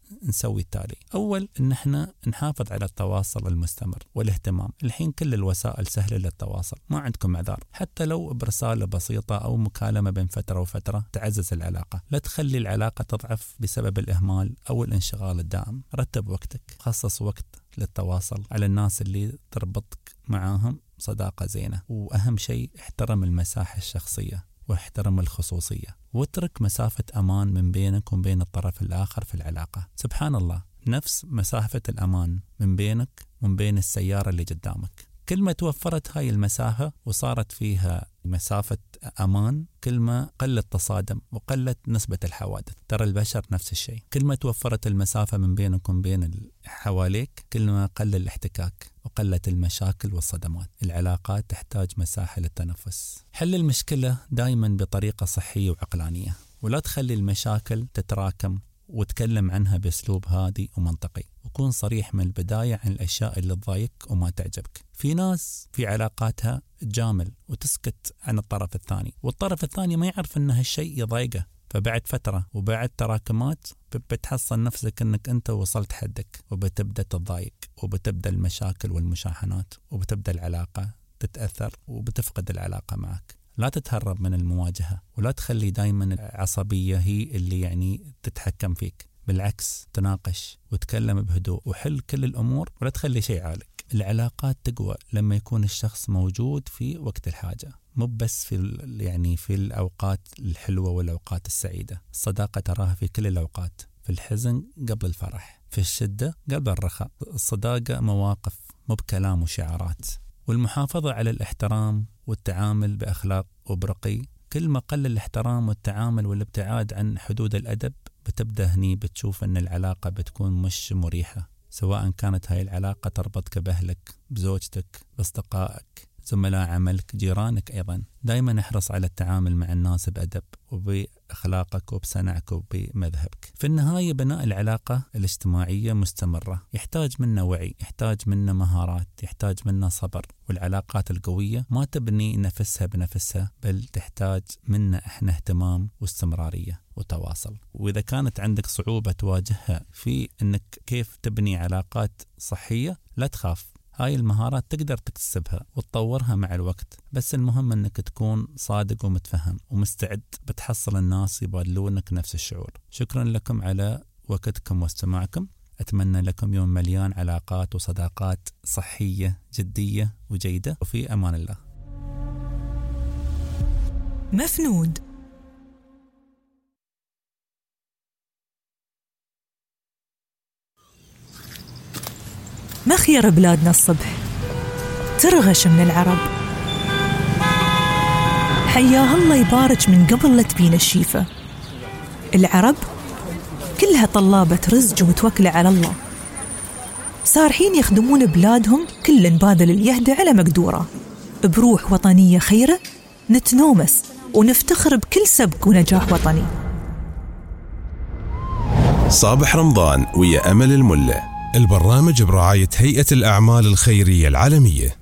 نسوي التالي. أول إن احنا نحافظ على التواصل المستمر والاهتمام. الحين كل الوسائل سهلة للتواصل، ما عندكم اعذار، حتى لو برسالة بسيطة أو مكالمة بين فترة وفترة تعزز العلاقة. لا تخلي العلاقة تضعف بسبب الإهمال أو الانشغال الدائم. رتب وقتك، خصص وقت للتواصل على الناس اللي تربطك معاهم صداقة زينة. وأهم شيء احترم المساحة الشخصية واحترم الخصوصية، واترك مسافة أمان من بينك وبين الطرف الآخر في العلاقة. سبحان الله، نفس مسافة الأمان من بينك ومن بين السيارة اللي قدامك. كل ما توفرت هاي المسافة وصارت فيها مسافة أمان، كل ما قل التصادم وقلت نسبة الحوادث. ترى البشر نفس الشيء، كل ما توفرت المسافة من بينك وبين حواليك كل ما قل الاحتكاك وقلت المشاكل والصدمات. العلاقات تحتاج مساحة للتنفس. حل المشكلة دائما بطريقة صحية وعقلانية، ولا تخلي المشاكل تتراكم، وتكلم عنها بأسلوب هادي ومنطقي، وكون صريح من البداية عن الأشياء اللي تضايقك وما تعجبك. في ناس في علاقاتها تجامل وتسكت عن الطرف الثاني، والطرف الثاني ما يعرف أن هالشيء يضايقه، فبعد فترة وبعد تراكمات بتحصل نفسك أنك أنت وصلت حدك، وبتبدأ تضايق، وبتبدأ المشاكل والمشاحنات، وبتبدأ العلاقة تتأثر وبتفقد العلاقة معك. لا تتهرب من المواجهة، ولا تخلي دايما العصبية هي اللي يعني تتحكم فيك. بالعكس، تناقش وتكلم بهدوء وحل كل الأمور، ولا تخلي شيء عالق. العلاقات تقوى لما يكون الشخص موجود في وقت الحاجة، مو بس في الأوقات الحلوة والأوقات السعيدة. الصداقة تراها في كل الأوقات، في الحزن قبل الفرح، في الشدة قبل الرخاء. الصداقة مواقف، مو بكلام وشعارات. والمحافظة على الاحترام والتعامل بأخلاق وبرقي. كل ما قل الاحترام والتعامل والابتعاد عن حدود الأدب، بتبدأ هني بتشوف أن العلاقة بتكون مش مريحة، سواء كانت هاي العلاقة تربطك بأهلك، بزوجتك، بأصدقائك، زملاء عملك، جيرانك. أيضا دايما احرص على التعامل مع الناس بأدب وبأخلاقك وبصنعك وبمذهبك. في النهاية بناء العلاقة الاجتماعية مستمرة يحتاج منا وعي، يحتاج منا مهارات، يحتاج منا صبر. والعلاقات القوية ما تبني نفسها بنفسها، بل تحتاج منا احنا اهتمام واستمرارية وتواصل. وإذا كانت عندك صعوبة تواجهها في انك كيف تبني علاقات صحية، لا تخاف. هاي المهارات تقدر تكتسبها وتطورها مع الوقت، بس المهم أنك تكون صادق ومتفهم ومستعد. بتحصل الناس يبادلونك نفس الشعور. شكرا لكم على وقتكم واستماعكم. أتمنى لكم يوم مليان علاقات وصداقات صحية جدية وجيدة، وفي أمان الله. مفنود. مخير بلادنا الصبح ترغش من العرب، حياها الله يبارك من قبل لا تبين الشيفة. العرب كلها طلابة رزق ومتوكلة على الله، صارحين يخدمون بلادهم، كل باذل اليهدى على مقدوره. بروح وطنية خيرة نتنومس ونفتخر بكل سبق ونجاح وطني. صابح رمضان ويا أمل الملة. البرنامج برعاية هيئة الأعمال الخيرية العالمية.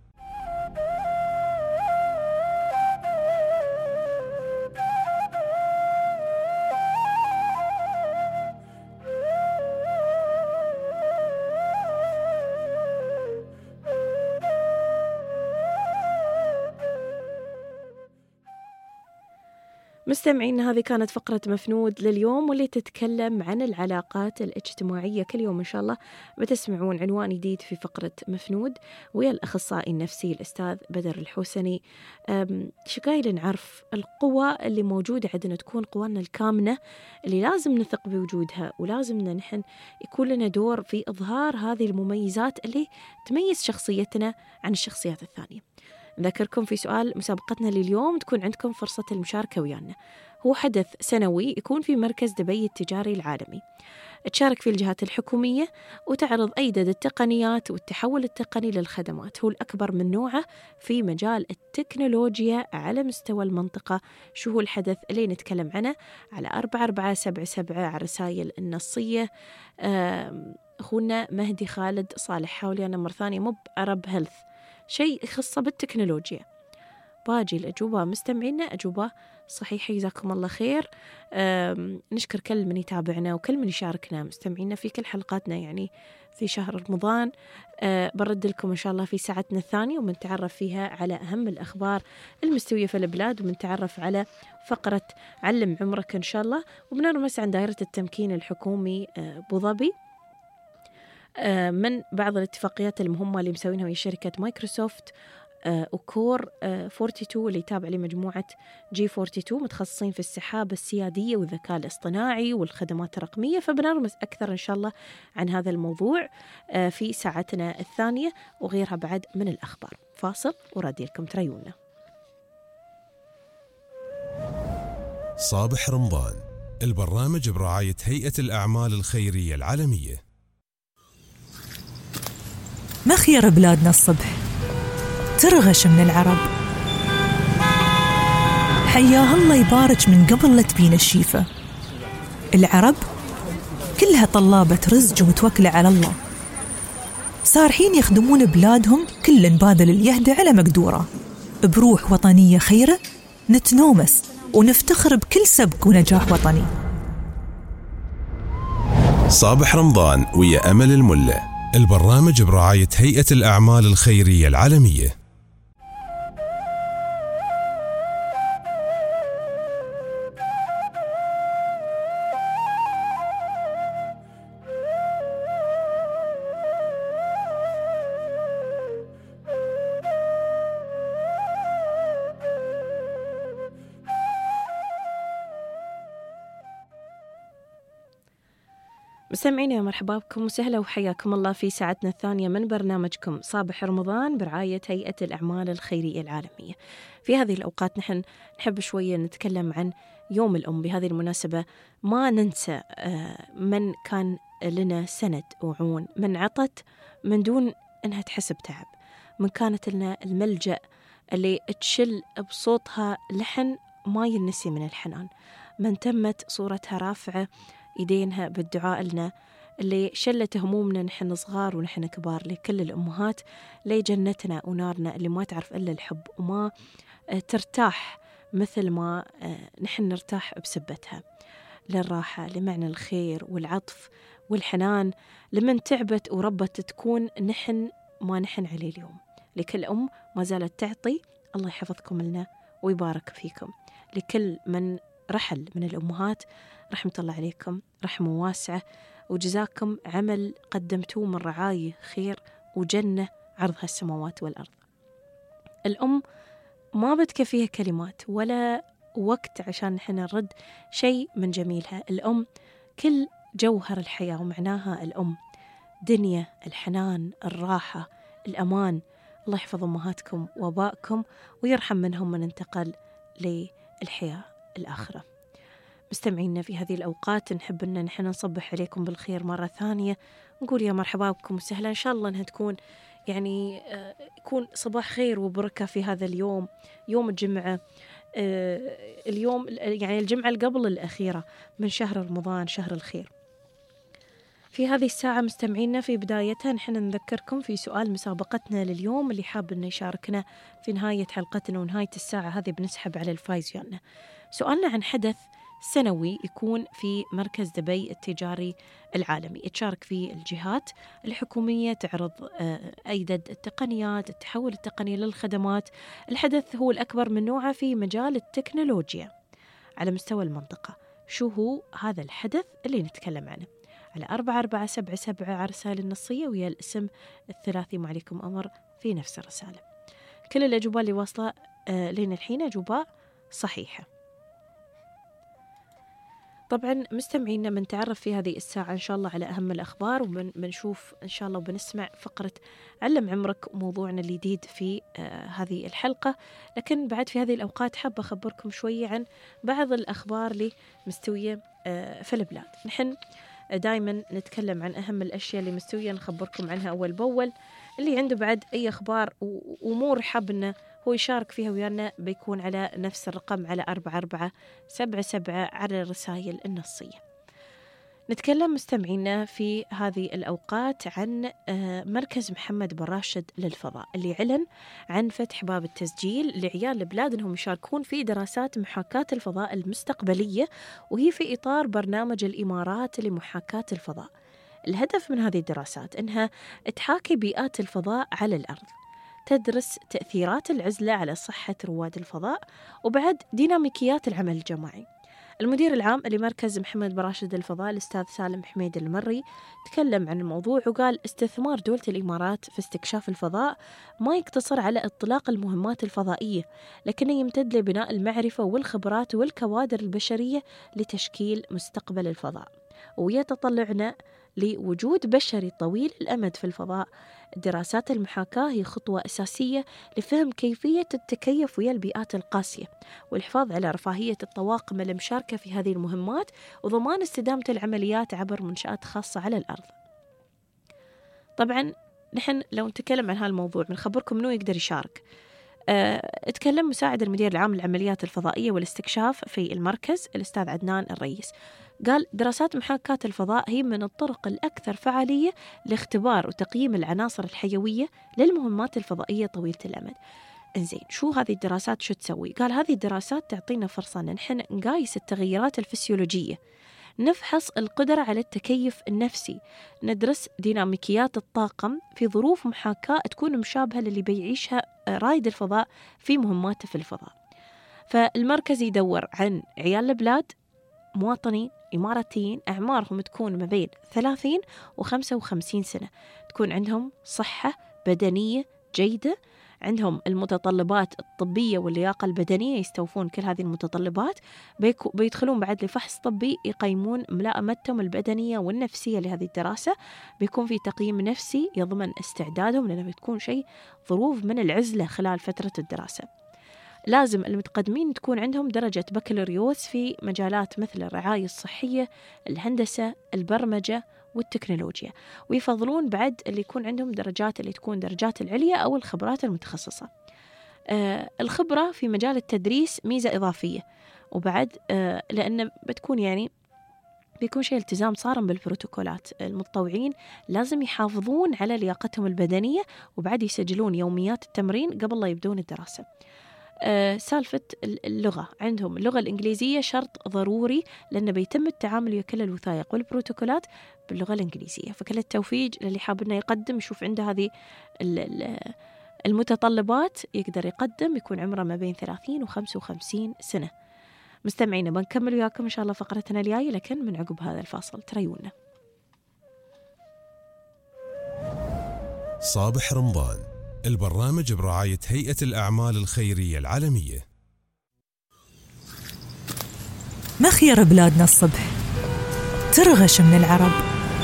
مستمعين، هذه كانت فقرة مفنود لليوم، واللي تتكلم عن العلاقات الاجتماعية. كل يوم إن شاء الله بتسمعون عنوان جديد في فقرة مفنود ويا الأخصائي النفسي الأستاذ بدر الحوسني. شكاية نعرف القوة اللي موجودة عندنا تكون قوانا الكامنة اللي لازم نثق بوجودها، ولازمنا نحن يكون لنا دور في إظهار هذه المميزات اللي تميز شخصيتنا عن الشخصيات الثانية. نذكركم في سؤال مسابقتنا لليوم، تكون عندكم فرصة المشاركة ويانا. هو حدث سنوي يكون في مركز دبي التجاري العالمي، تشارك فيه الجهات الحكومية وتعرض أيضا التقنيات والتحول التقني للخدمات. هو الأكبر من نوعه في مجال التكنولوجيا على مستوى المنطقة. شو هو الحدث اللي نتكلم عنه؟ على 4477 على رسائل النصية. أخونا مهدي خالد صالح حاولي أنا مرة ثانية، مو بعرب هيلث، شيء يخص بالتكنولوجيا. باجي الأجوبة مستمعينا أجوبة صحيحة، جزاكم الله خير. نشكر كل من يتابعنا وكل من يشاركنا مستمعينا في كل حلقاتنا يعني في شهر رمضان. برد لكم إن شاء الله في ساعتنا الثانية ومنتعرف فيها على أهم الأخبار المستوية في البلاد، ومنتعرف على فقرة علم عمرك إن شاء الله، وبنرمس عن دائرة التمكين الحكومي أبو ظبي من بعض الاتفاقيات المهمة اللي مسوينها ويا شركة مايكروسوفت وكور 42 اللي تابع لمجموعة G42 متخصصين في السحابة السيادية والذكاء الاصطناعي والخدمات الرقمية. فبنرمز أكثر إن شاء الله عن هذا الموضوع في ساعتنا الثانية وغيرها بعد من الأخبار. فاصل ورادي لكم تريونا. صابح رمضان، البرنامج برعاية هيئة الأعمال الخيرية العالمية. ما خير بلادنا الصبح ترغش من العرب، حياها الله يبارك من قبل لا تبين الشيفة. العرب كلها طلابة رزق ومتوكلة على الله، صارحين يخدمون بلادهم كل باذل اليهد على مقدوره، بروح وطنية خيرة نتنومس ونفتخر بكل سبق ونجاح وطني. صابح رمضان ويا أمل الملة، البرنامج برعاية هيئة الأعمال الخيرية العالمية. مستمعينا يا مرحبا بكم وسهلا وحياكم الله في ساعتنا الثانية من برنامجكم صابح رمضان برعاية هيئة الأعمال الخيرية العالمية. في هذه الأوقات نحن نحب شوية نتكلم عن يوم الأم. بهذه المناسبة ما ننسى من كان لنا سند وعون، من عطت من دون أنها تحسب تعب، من كانت لنا الملجأ اللي تشل بصوتها لحن ما ينسي من الحنان، من تمت صورتها رافعة إيدينها بالدعاء لنا، اللي شلت همومنا نحن صغار ونحن كبار، لكل الأمهات لي جنتنا ونارنا اللي ما تعرف إلا الحب وما ترتاح مثل ما نحن نرتاح بسبتها، للراحة، لمعنى الخير والعطف والحنان، لمن تعبت وربت تكون نحن ما نحن عليه اليوم. لكل أم ما زالت تعطي، الله يحفظكم لنا ويبارك فيكم. لكل من رحل من الأمهات رحمة الله عليكم، رحمة واسعة، وجزاكم عمل قدمتوه من رعاية خير وجنة عرضها السماوات والأرض. الأم ما بتكفيها كلمات ولا وقت عشان نحن نرد شيء من جميلها. الأم كل جوهر الحياة ومعناها الأم، دنيا، الحنان، الراحة، الأمان. الله يحفظ أمهاتكم وآبائكم ويرحم منهم من انتقل للحياة الآخرة. مستمعينا في هذه الأوقات نحب أن نحن نصبح عليكم بالخير مرة ثانية، نقول يا مرحبا بكم وسهلا. إن شاء الله أنها تكون يعني يكون صباح خير وبركة في هذا اليوم، يوم الجمعة، اليوم يعني الجمعة قبل الأخيرة من شهر رمضان، شهر الخير. في هذه الساعة مستمعينا في بدايتها نحن نذكركم في سؤال مسابقتنا لليوم، اللي حاب أنه يشاركنا في نهاية حلقتنا ونهاية الساعة هذه بنسحب على الفايز يعني. سؤالنا عن حدث سنوي يكون في مركز دبي التجاري العالمي، تشارك فيه الجهات الحكومية، تعرض أيدد التقنيات، التحول التقني للخدمات. الحدث هو الأكبر من نوعه في مجال التكنولوجيا على مستوى المنطقة. شو هو هذا الحدث اللي نتكلم عنه؟ على 4477 على الرسائل النصية ويا الاسم الثلاثي ما عليكم أمر في نفس الرسالة. كل الأجوبة اللي واصلة لين الحين أجوبة صحيحة. طبعا مستمعينا من تعرف في هذه الساعة إن شاء الله على أهم الأخبار، وبنشوف إن شاء الله وبنسمع فقرة علم عمرك، موضوعنا الجديد في هذه الحلقة. لكن بعد في هذه الأوقات حابة أخبركم شوية عن بعض الأخبار اللي مستوية في البلاد. نحن دائما نتكلم عن أهم الأشياء اللي مستوية نخبركم عنها أول بأول. اللي عنده بعد أي أخبار وأمور حاب إنه هو يشارك فيها ويانا بيكون على نفس الرقم على 4477 على الرسائل النصية. نتكلم مستمعينا في هذه الأوقات عن مركز محمد بن راشد للفضاء اللي علن عن فتح باب التسجيل لعيال البلاد أنهم يشاركون في دراسات محاكاة الفضاء المستقبلية، وهي في إطار برنامج الإمارات لمحاكاة الفضاء. الهدف من هذه الدراسات أنها تحاكي بيئات الفضاء على الأرض، تدرس تأثيرات العزلة على صحة رواد الفضاء، وبعد ديناميكيات العمل الجماعي. المدير العام لمركز محمد بن راشد للفضاء الأستاذ سالم حميد المري تكلم عن الموضوع وقال: استثمار دولة الإمارات في استكشاف الفضاء ما يقتصر على إطلاق المهمات الفضائية، لكنه يمتد لبناء المعرفة والخبرات والكوادر البشرية لتشكيل مستقبل الفضاء، ويتطلعنا لوجود بشري طويل الأمد في الفضاء. دراسات المحاكاة هي خطوة أساسية لفهم كيفية التكيف ويا البيئات القاسية، والحفاظ على رفاهية الطواقم المشاركة في هذه المهمات، وضمان استدامة العمليات عبر منشآت خاصة على الأرض. طبعا نحن لو نتكلم عن هالموضوع بنخبركم منو يقدر يشارك. اتكلم مساعد المدير العام للعمليات الفضائية والاستكشاف في المركز الأستاذ عدنان الرئيس، قال: دراسات محاكاة الفضاء هي من الطرق الأكثر فعالية لاختبار وتقييم العناصر الحيوية للمهمات الفضائية طويلة الأمد. إنزين، شو هذه الدراسات شو تسوي؟ قال: هذه الدراسات تعطينا فرصة أن نحن نقايس التغيرات الفسيولوجية، نفحص القدرة على التكيف النفسي، ندرس ديناميكيات الطاقم في ظروف محاكاة تكون مشابهة للي بيعيشها رائد الفضاء في مهماته في الفضاء. فالمركز يدور عن عيال البلاد، مواطنين إماراتيين أعمارهم تكون ما بين 30 و55 سنة، تكون عندهم صحة بدنية جيدة، عندهم المتطلبات الطبية واللياقة البدنية، يستوفون كل هذه المتطلبات. بيدخلون بعد لفحص طبي يقيمون ملائمتهم البدنية والنفسية لهذه الدراسة. بيكون في تقييم نفسي يضمن استعدادهم، لأنه بتكون شيء ظروف من العزلة خلال فترة الدراسة. لازم المتقدمين تكون عندهم درجة بكالوريوس في مجالات مثل الرعاية الصحية، الهندسة، البرمجة والتكنولوجيا، ويفضلون بعد اللي يكون عندهم درجات اللي تكون درجات العليا أو الخبرات المتخصصة. الخبرة في مجال التدريس ميزة إضافية، وبعد لأن بتكون يعني بيكون شيء التزام صارم بالبروتوكولات. المتطوعين لازم يحافظون على لياقتهم البدنية، وبعد يسجلون يوميات التمرين قبل لا يبدون الدراسة. سالفة اللغة، عندهم اللغة الإنجليزية شرط ضروري، لأنه بيتم التعامل ويا كل الوثائق والبروتوكولات باللغة الإنجليزية. فكل التوفيق للي حاب إنه يقدم، يشوف عنده هذه المتطلبات يقدر يقدم، يكون عمره ما بين 30 و55 سنة. مستمعينا بنكمل وياكم إن شاء الله فقرتنا الجاية، لكن من عقب هذا الفاصل تريونا. صابح رمضان، البرنامج برعاية هيئة الأعمال الخيرية العالمية. مخير بلادنا الصبح ترغش من العرب،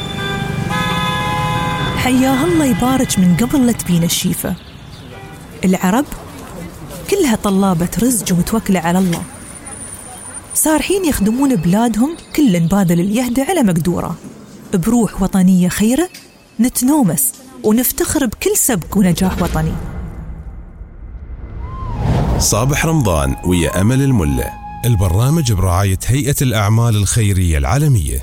حياها الله يبارك من قبل لا تبين الشيفة. العرب كلها طلابة رزق ومتوكلة على الله، صارحين يخدمون بلادهم، كل باذل اليهدى على مقدوره، بروح وطنية خيرة نتنومس ونفتخر بكل سبق ونجاح وطني. صابح رمضان ويا أمل الملة، البرنامج برعاية هيئة الأعمال الخيرية العالمية.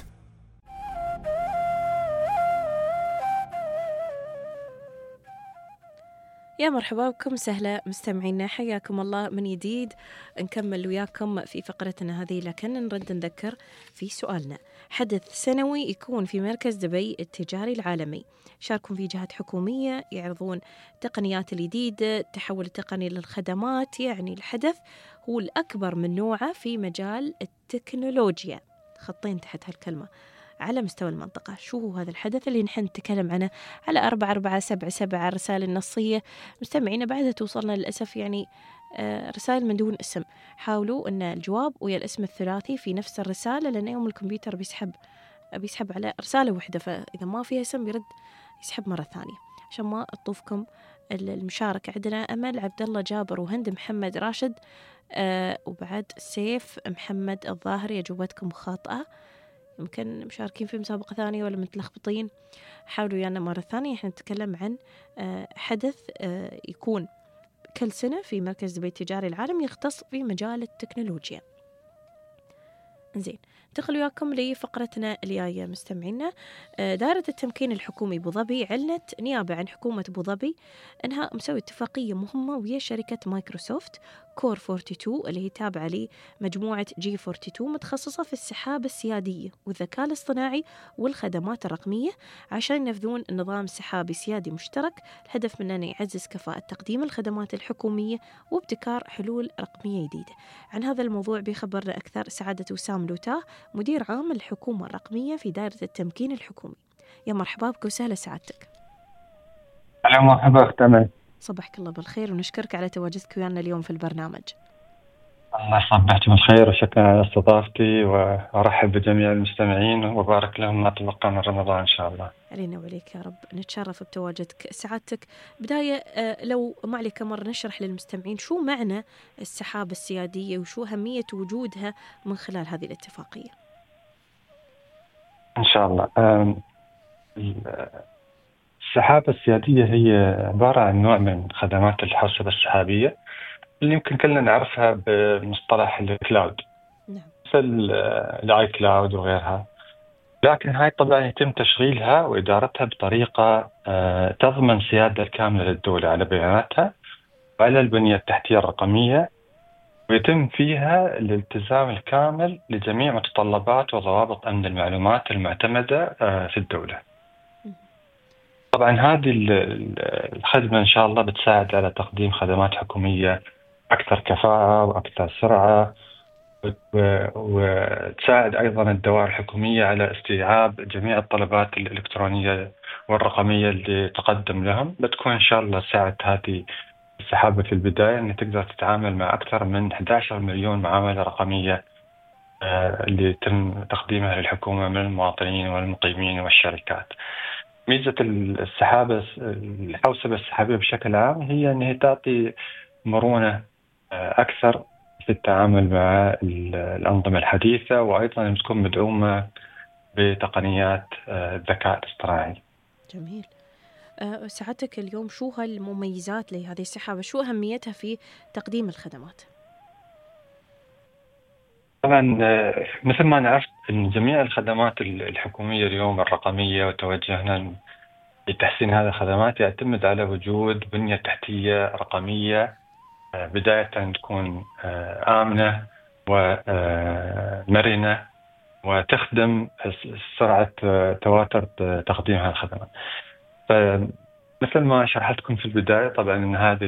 يا مرحبا بكم، سهلا مستمعينا، حياكم الله من جديد. نكمل وياكم في فقرتنا هذه، لكن نرد نذكر في سؤالنا. حدث سنوي يكون في مركز دبي التجاري العالمي، يشاركون فيه جهات حكومية، يعرضون تقنيات الجديدة، التحول التقني للخدمات. يعني الحدث هو الأكبر من نوعه في مجال التكنولوجيا، خطين تحت هالكلمة، على مستوى المنطقة. شو هو هذا الحدث اللي نحن نتكلم عنه؟ على 4477 الرسائل النصية. مستمعين بعدها توصلنا للأسف يعني رسائل من دون اسم. حاولوا أن الجواب ويا الاسم الثلاثي في نفس الرسالة، لأن يوم الكمبيوتر بيسحب على رسالة واحدة، فإذا ما فيها اسم يرد يسحب مرة ثانية، عشان ما أطوفكم المشاركة. عندنا أمل عبد الله جابر وهند محمد راشد، وبعد سيف محمد الظاهري. أجوبتكم خاطئة، يمكن مشاركين في مسابقة ثانية ولا متلخبطين. حاولوا يعني مرة ثانية. احنا نتكلم عن حدث يكون كل سنة في مركز دبي التجاري العالمي، يختص في مجال التكنولوجيا. زين، انتقل وياكم لفقرتنا الجاية مستمعينا. دائرة التمكين الحكومي أبو ظبي أعلنت نيابة عن حكومة أبو ظبي أنها مسوي اتفاقية مهمة ويا شركة مايكروسوفت كور 42 اللي هي تابعة لمجموعة جي 42 متخصصة في السحابة السيادية والذكاء الاصطناعي والخدمات الرقمية عشان ينفذون نظام سحابي سيادي مشترك. الهدف منه أنه يعزز كفاءة تقديم الخدمات الحكومية وابتكار حلول رقمية جديدة. عن هذا الموضوع بيخبرنا أكثر سعادة وسام لوتاه مدير عام الحكومة الرقمية في دائرة التمكين الحكومي. يا مرحبا بك وسهلا سعادتك. أهلا مرحبا أختي. صبحك الله بالخير ونشكرك على تواجدك ويانا اليوم في البرنامج. الله يصبحك بالخير وشكرا على استضافتي، وأرحب بجميع المستمعين وبارك لهم ما تبقى من رمضان إن شاء الله. علينا وعليك يا رب. نتشرف بتواجدك سعادتك. بداية لو ما عليك مرة نشرح للمستمعين شو معنى السحابة السيادية وشو أهمية وجودها من خلال هذه الاتفاقية. إن شاء الله. السحابة السيادية هي عبارة عن نوع من خدمات الحوسبة السحابية اللي يمكن كلنا نعرفها بمصطلح الكلاود، مثل الاي كلاود وغيرها، لكن هاي طبعا يتم تشغيلها وإدارتها بطريقة تضمن سيادة الكاملة للدولة على بياناتها وعلى البنية التحتية الرقمية، ويتم فيها الالتزام الكامل لجميع متطلبات وضوابط أمن المعلومات المعتمدة في الدولة. طبعا هذه الخدمة إن شاء الله بتساعد على تقديم خدمات حكومية أكثر كفاءة وأكثر سرعة، وتساعد أيضا الدوائر الحكومية على استيعاب جميع الطلبات الإلكترونية والرقمية اللي تقدم لهم. بتكون إن شاء الله ساعة هذه السحابة في البداية أن تقدر تتعامل مع أكثر من 11 مليون معاملة رقمية اللي يتم تقديمها للحكومة من المواطنين والمقيمين والشركات. ميزة السحابة الحوسبة السحابية بشكل عام هي أنها تعطي مرونة أكثر في التعامل مع الأنظمة الحديثة، وأيضا تكون مدعومة بتقنيات الذكاء الاصطناعي. جميل. سعادتك اليوم شو هالمميزات لهذه السحابة، شو أهميتها في تقديم الخدمات؟ طبعا مثل ما نعرف أن جميع الخدمات الحكومية اليوم الرقمية وتوجهنا لتحسين هذه الخدمات يعتمد على وجود بنية تحتية رقمية بداية تكون آمنة ومرنة وتخدم سرعة تواتر تقديم هذه الخدمات. فمثل ما شرحتكم في البداية طبعا أن هذه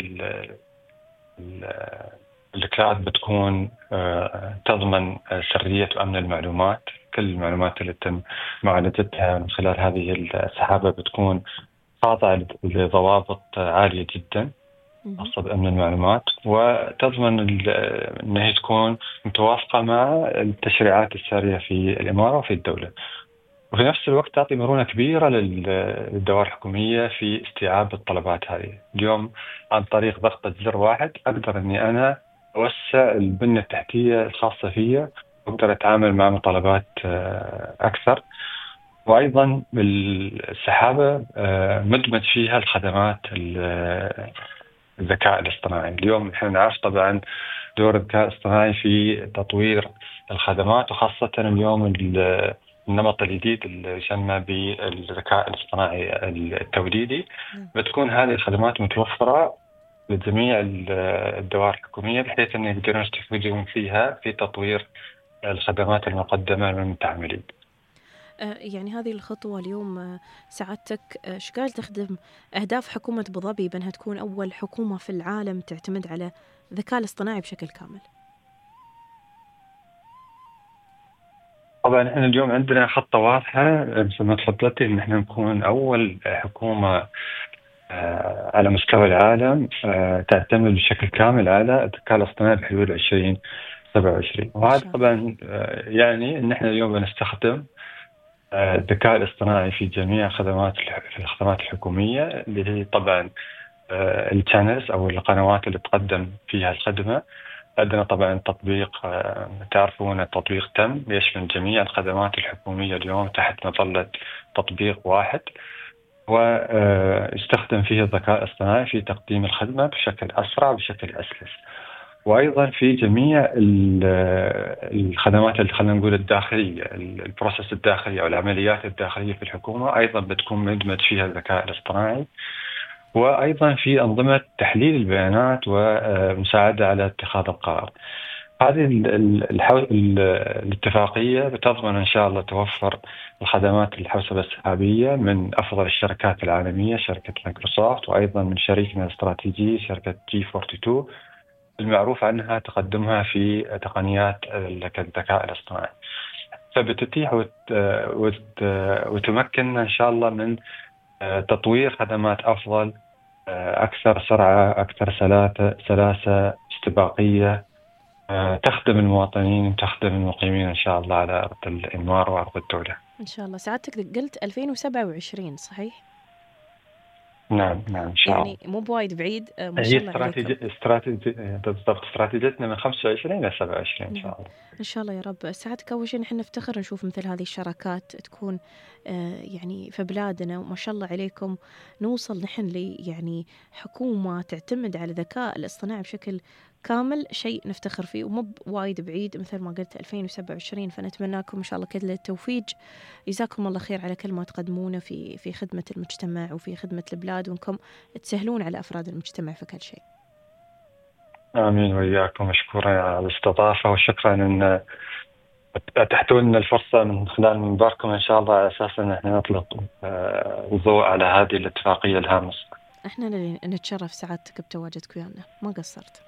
الكلاود بتكون تضمن سرية وأمن المعلومات. كل المعلومات اللي تم معالجتها من خلال هذه السحابة بتكون خاضعة لضوابط عالية جدا خاصة بأمن المعلومات، وتضمن أنها تكون متوافقة مع التشريعات السارية في الإمارة وفي الدولة، وفي نفس الوقت تعطي مرونة كبيرة للدوائر الحكومية في استيعاب الطلبات هذه. اليوم عن طريق ضغطة زر واحد أقدر أني أنا أوسع البنية التحتية الخاصة فيها وأقدر أتعامل مع مطالبات أكثر. وأيضا السحابة مدمج فيها الخدمات الذكاء الاصطناعي. اليوم نحن نعرف طبعا دور الذكاء الاصطناعي في تطوير الخدمات، وخاصة اليوم النمط الجديد اللي يسمى بالذكاء الاصطناعي التوليدي. بتكون هذه الخدمات متوفرة لجميع الدوائر الحكومية بحيث أن يقدرون يستفيدون فيها في تطوير الخدمات المقدمة للمتعاملين. يعني هذه الخطوة اليوم سعادتك شقال تخدم أهداف حكومة أبو ظبي بأنها تكون أول حكومة في العالم تعتمد على الذكاء الاصطناعي بشكل كامل؟ طبعا احنا اليوم عندنا خطة واضحة مثل ما تفضلتي ان احنا نكون أول حكومة على مستوى العالم تعتمد بشكل كامل على الذكاء الاصطناعي بحلول 2027. وهذا طبعا يعني ان احنا اليوم بنستخدم الذكاء الاصطناعي في جميع الخدمات الحكومية اللي هي طبعا الشانلز أو القنوات اللي تقدم فيها الخدمة. عندنا طبعا تطبيق تعرفون التطبيق تم يشمل جميع الخدمات الحكومية اليوم تحت مظلة تطبيق واحد، ويستخدم فيه الذكاء الاصطناعي في تقديم الخدمة بشكل أسرع بشكل أسلس. وأيضا في جميع الخدمات اللي خلينا نقول الداخلية، البروسيس الداخلي أو العمليات الداخلية في الحكومة أيضا بتكون مدمج فيها الذكاء الاصطناعي، وأيضا في أنظمة تحليل البيانات ومساعدة على اتخاذ القرار. هذه الاتفاقية بتضمن إن شاء الله توفر الخدمات الحوسبة السحابية من أفضل الشركات العالمية شركة مايكروسوفت، وأيضا من شريكنا الاستراتيجي شركة G42 المعروف عنها تقدمها في تقنيات الذكاء الاصطناعي. فبتتيح وتمكننا إن شاء الله من تطوير خدمات أفضل، أكثر سرعة، أكثر سلاسة، استباقية، تخدم المواطنين وتخدم المقيمين إن شاء الله على أرض الإنوار وأرض الدولة إن شاء الله. سعادتك قلت 2027 صحيح؟ نعم إن شاء الله. يعني مو بوايد بعيد. ما شاء الله عليكم. بالضبط استراتيجيتنا من 25 إلى 27 إن شاء الله. إن شاء الله يا رب. سعادتك أول شيء نحن نفتخر نشوف مثل هذه الشراكات تكون يعني في بلادنا، وما شاء الله عليكم نوصل نحن يعني حكومة تعتمد على الذكاء الاصطناعي بشكل كامل، شيء نفتخر فيه ومو وايد بعيد مثل ما قلت 2027. فنتمنى لكم إن شاء الله كل التوفيق. جزاكم الله خير على كل ما تقدمونه في خدمة المجتمع وفي خدمة البلاد، وانكم تسهلون على أفراد المجتمع في كل شيء. آمين وإياكم. مشكورا على الاستضافة، وشكرا أن أتحتوا لنا الفرصة من خلال منبركم إن شاء الله على أساس أن احنا نطلق الضوء على هذه الاتفاقية الهامة. احنا نتشرف سعادتك بتواجدك ويانا، ما قصرت.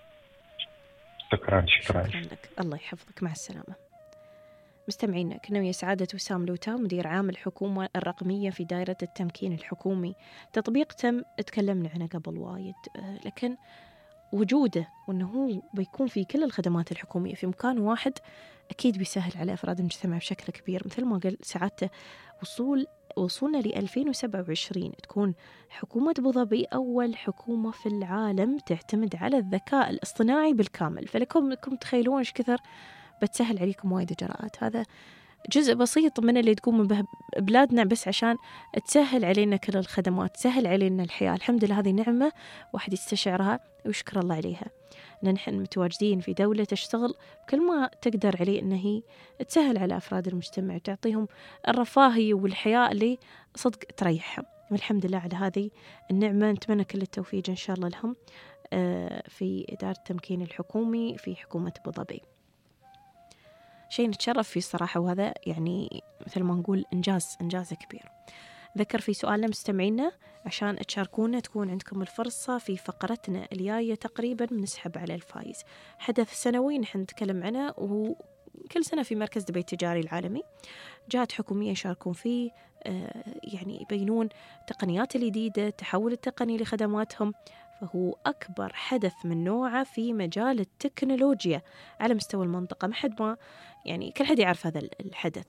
شكرا لك، الله يحفظك، مع السلامة. مستمعينا، كنا ويا سعادة وسام لوتا مدير عام الحكومة الرقمية في دائرة التمكين الحكومي. تطبيق تم تكلمنا عنه قبل وايد، لكن وجوده وأنه هو بيكون في كل الخدمات الحكومية في مكان واحد أكيد بيسهل على أفراد المجتمع بشكل كبير. مثل ما قال سعادته وصولنا ل 2027 تكون حكومة أبو ظبي أول حكومة في العالم تعتمد على الذكاء الاصطناعي بالكامل. فلكم تخيلون إيش كثر بتسهل عليكم وايد إجراءات. هذا جزء بسيط من اللي تقوم به بلادنا بس عشان تسهل علينا كل الخدمات، تسهل علينا الحياة. الحمد لله هذه نعمة واحد يستشعرها ويشكر الله عليها، أن نحن متواجدين في دولة تشتغل بكل ما تقدر عليه أن هي تسهل على أفراد المجتمع وتعطيهم الرفاهية والحياة اللي صدق تريحهم. والحمد لله على هذه النعمة. نتمنى كل التوفيق إن شاء الله لهم في إدارة التمكين الحكومي في حكومة أبو ظبي. شيء نتشرف فيه الصراحة، وهذا يعني مثل ما نقول إنجاز كبير. ذكر في سؤالنا مستمعينا عشان تشاركونا، تكون عندكم الفرصة في فقرتنا الجاية تقريبا بنسحب على الفايز. حدث سنوي نحن نتكلم عنه، وهو كل سنة في مركز دبي التجاري العالمي جهات حكومية يشاركون فيه، يعني يبينون التقنيات الجديدة، التحول التقني لخدماتهم. فهو أكبر حدث من نوعه في مجال التكنولوجيا على مستوى المنطقة. ما حد ما يعني كل حد يعرف هذا الحدث.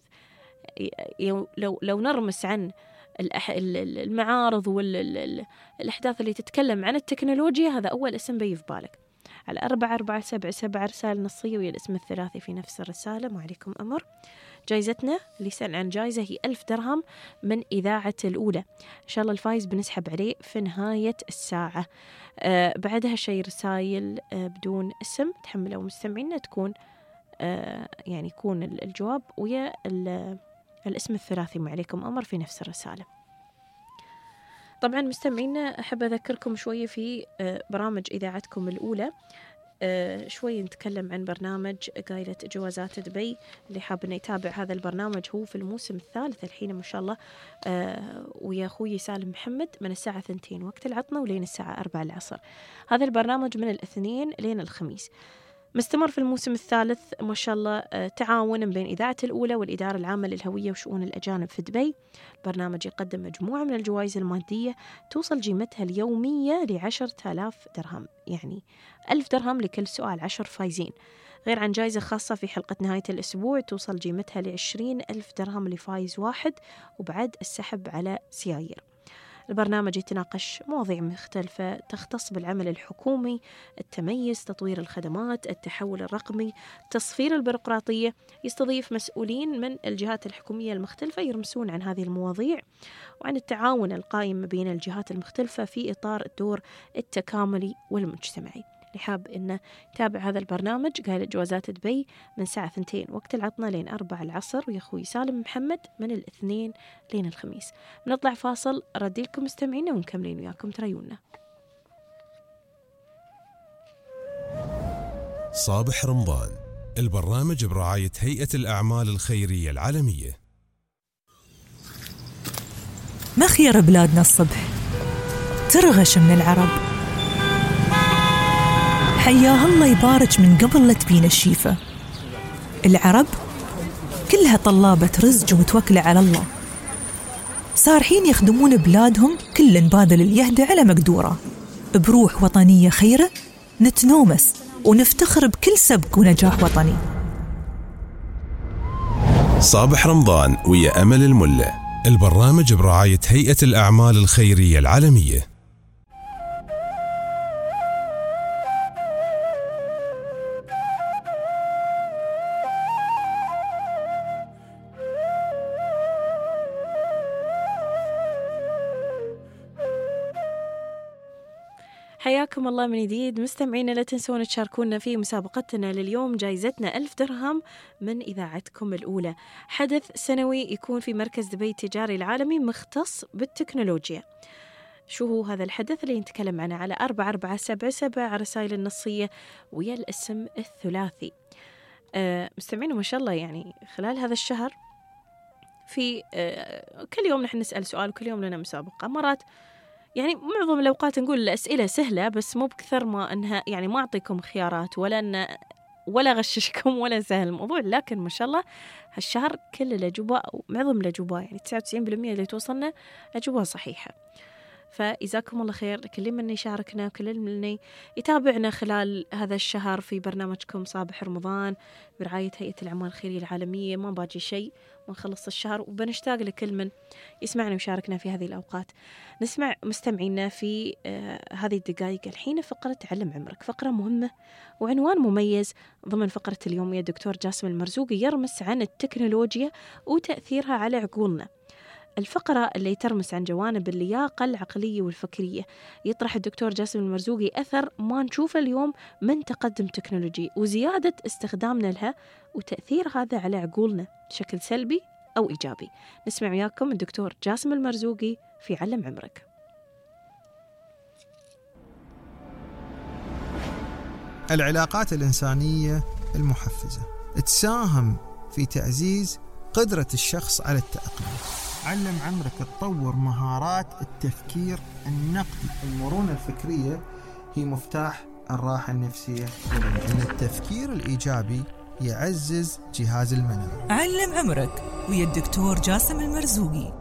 لو نرمس عن المعارض والأحداث اللي تتكلم عن التكنولوجيا، هذا أول اسم بيجي في بالك. على 4477 رسالة نصية ويا الاسم الثلاثي في نفس الرسالة، ما عليكم أمر. جائزتنا اللي يسأل عن جائزة هي 1000 درهم من إذاعة الأولى. إن شاء الله الفايز بنسحب عليه في نهاية الساعة. بعدها شيء رسائل بدون اسم تحملوا مستمعينا، تكون يعني يكون الجواب ويا الاسم الثلاثي، ما عليكم أمر في نفس الرسالة. طبعا مستمعينا، أحب أذكركم شوية في برامج إذاعتكم الأولى. شوي نتكلم عن برنامج قايلة جوازات دبي. اللي حاب انه يتابع هذا البرنامج هو في الموسم الثالث الحين ما شاء الله، ويا أخوي سالم محمد من الساعة 2 وقت العطنة ولين الساعة 4 العصر. هذا البرنامج من الاثنين لين الخميس، مستمر في الموسم الثالث ما شاء الله، تعاون بين إذاعة الأولى والإدارة العامة للهوية وشؤون الأجانب في دبي. البرنامج يقدم مجموعة من الجوائز المادية توصل قيمتها اليومية ل10,000 درهم، يعني 1000 درهم لكل سؤال، 10 فايزين، غير عن جائزة خاصة في حلقة نهاية الأسبوع توصل قيمتها ل20,000 درهم لفايز واحد، وبعد السحب على سيايير. البرنامج يتناقش مواضيع مختلفة تختص بالعمل الحكومي، التميز، تطوير الخدمات، التحول الرقمي، تصفير البيروقراطية. يستضيف مسؤولين من الجهات الحكومية المختلفة يرمسون عن هذه المواضيع وعن التعاون القائم بين الجهات المختلفة في إطار الدور التكاملي والمجتمعي. اللي حاب إنه يتابع هذا البرنامج قايل جوازات دبي من الساعة 2 وقت العطنة لين 4 العصر، ويا أخوي سالم محمد من الاثنين لين الخميس. بنطلع فاصل، ردي لكم مستمعينا ومكملين وياكم تريونا. صابح رمضان، البرنامج برعاية هيئة الأعمال الخيرية العالمية. مخير بلادنا الصبح ترغش من العرب، حياه الله يبارك من قبل لا تبين الشيفة. العرب كلها طلابة رزق ومتوكلة على الله، صارحين يخدمون بلادهم كل باذل اليهدى على مقدوره، بروح وطنية خيرة نتنومس ونفتخر بكل سبق ونجاح وطني. صابح رمضان ويا أمل الملة، البرنامج برعاية هيئة الأعمال الخيرية العالمية. حياكم الله من جديد مستمعينا. لا تنسون تشاركونا في مسابقتنا لليوم، جايزتنا 1000 درهم من إذاعتكم الأولى. حدث سنوي يكون في مركز دبي التجاري العالمي مختص بالتكنولوجيا. شو هو هذا الحدث اللي نتكلم عنه؟ على 4477 رسائل النصية ويا الاسم الثلاثي. مستمعينا ما شاء الله، يعني خلال هذا الشهر في كل يوم نحن نسأل سؤال وكل يوم لنا مسابقة. مرات يعني معظم الأوقات نقول الأسئلة سهلة، بس مو بكثر ما أنها يعني ما أعطيكم خيارات ولا غششكم ولا سهل الموضوع. لكن ما شاء الله هالشهر كل الأجوبة أو معظم الأجوبة يعني 99% اللي توصلنا أجوبة صحيحة. فإجزاكم الله خير لكل من يشاركنا وكل من يتابعنا خلال هذا الشهر في برنامجكم صابح رمضان برعاية هيئة الأعمال الخيرية العالمية. ما باجي شيء ونخلص الشهر، وبنشتاق لكل من يسمعنا ويشاركنا في هذه الأوقات. نسمع مستمعينا في هذه الدقائق الحين فقرة علم عمرك، فقرة مهمة وعنوان مميز ضمن فقرة اليوم. يا الدكتور جاسم المرزوقي يرمس عن التكنولوجيا وتأثيرها على عقولنا. الفقرة اللي ترمس عن جوانب اللياقة العقلية والفكرية. يطرح الدكتور جاسم المرزوقي أثر ما نشوفه اليوم من تقدم تكنولوجي وزيادة استخدامنا لها وتأثير هذا على عقولنا بشكل سلبي أو إيجابي. نسمع وياكم الدكتور جاسم المرزوقي في علم عمرك. العلاقات الإنسانية المحفزة تساهم في تعزيز قدرة الشخص على التأقلم. علم عمرك تطور مهارات التفكير النقدي. المرونة الفكرية هي مفتاح الراحة النفسية، لأن التفكير الإيجابي يعزز جهاز المناعة. علم عمرك ويا الدكتور جاسم المرزوقي.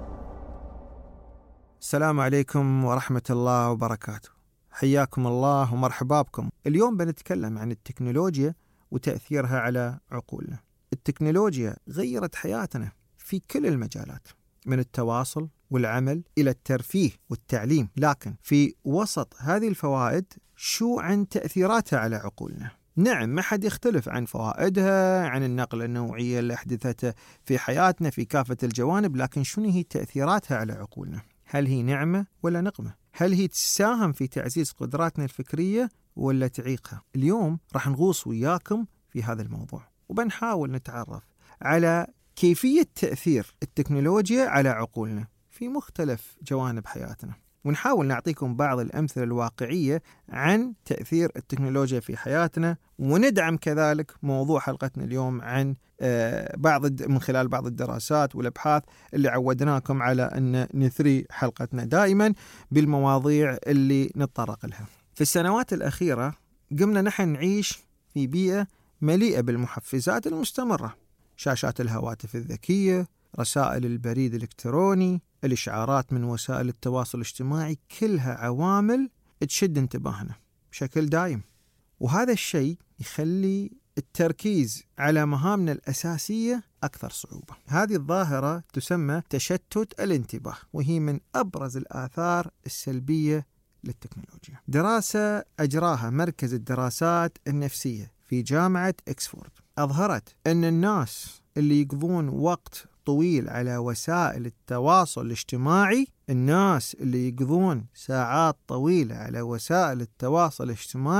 السلام عليكم ورحمة الله وبركاته، حياكم الله ومرحبا بكم. اليوم بنتكلم عن التكنولوجيا وتأثيرها على عقولنا. التكنولوجيا غيرت حياتنا في كل المجالات، من التواصل والعمل إلى الترفيه والتعليم. لكن في وسط هذه الفوائد شو عن تأثيراتها على عقولنا؟ نعم، ما حد يختلف عن فوائدها، عن النقلة النوعية اللي أحدثتها في حياتنا في كافة الجوانب، لكن شنو هي تأثيراتها على عقولنا؟ هل هي نعمة ولا نقمة؟ هل هي تساهم في تعزيز قدراتنا الفكرية ولا تعيقها؟ اليوم راح نغوص وياكم في هذا الموضوع، وبنحاول نتعرف على كيفية تأثير التكنولوجيا على عقولنا في مختلف جوانب حياتنا، ونحاول نعطيكم بعض الأمثلة الواقعية عن تأثير التكنولوجيا في حياتنا، وندعم كذلك موضوع حلقتنا اليوم عن من خلال بعض الدراسات والأبحاث اللي عودناكم على أن نثري حلقتنا دائما بالمواضيع اللي نتطرق لها. في السنوات الأخيرة قمنا نحن نعيش في بيئة مليئة بالمحفزات المستمرة، شاشات الهواتف الذكية، رسائل البريد الإلكتروني، الإشعارات من وسائل التواصل الاجتماعي، كلها عوامل تشد انتباهنا بشكل دائم. وهذا الشيء يخلي التركيز على مهامنا الأساسية أكثر صعوبة. هذه الظاهرة تسمى تشتت الانتباه، وهي من أبرز الآثار السلبية للتكنولوجيا. دراسة أجراها مركز الدراسات النفسية في جامعة إكسفورد أظهرت أن الناس اللي يقضون وقت طويل على وسائل التواصل الاجتماعي، الناس اللي يقضون ساعات طويلة على وسائل التواصل الاجتماعي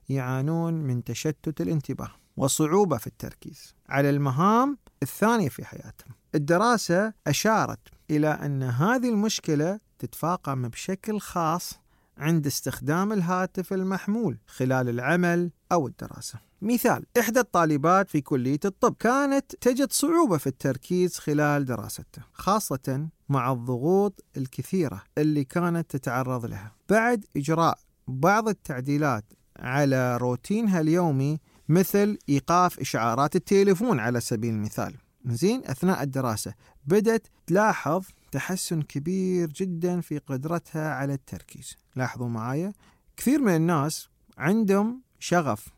يعانون من تشتت الانتباه وصعوبة في التركيز على المهام الثانية في حياتهم. الدراسة أشارت إلى أن هذه المشكلة تتفاقم بشكل خاص عند استخدام الهاتف المحمول خلال العمل أو الدراسة. مثال: إحدى الطالبات في كلية الطب كانت تجد صعوبة في التركيز خلال دراستها، خاصة مع الضغوط الكثيرة اللي كانت تتعرض لها بعد إجراء بعض التعديلات على روتينها اليومي، مثل إيقاف إشعارات التليفون على سبيل المثال. زين، أثناء الدراسة بدأت تلاحظ تحسن كبير جدا في قدرتها على التركيز. لاحظوا معايا، كثير من الناس عندهم شغف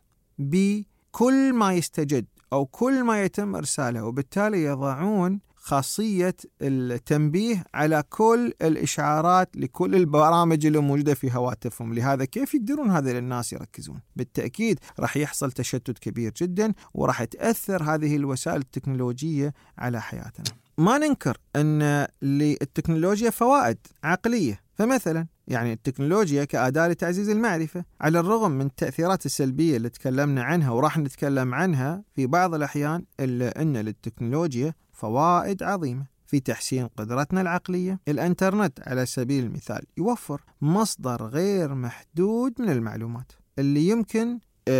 بكل ما يستجد أو كل ما يتم إرساله، وبالتالي يضعون خاصية التنبيه على كل الإشعارات لكل البرامج اللي موجودة في هواتفهم. لهذا كيف يقدرون هذه الناس يركزون؟ بالتأكيد راح يحصل تشتت كبير جدا، وراح تأثر هذه الوسائل التكنولوجية على حياتنا. ما ننكر أن للتكنولوجيا فوائد عقلية، فمثلا يعني التكنولوجيا كأداة لتعزيز المعرفة، على الرغم من التأثيرات السلبية اللي تكلمنا عنها وراح نتكلم عنها في بعض الأحيان، إلا أن للتكنولوجيا فوائد عظيمة في تحسين قدرتنا العقلية. الإنترنت على سبيل المثال يوفر مصدر غير محدود من المعلومات اللي يمكن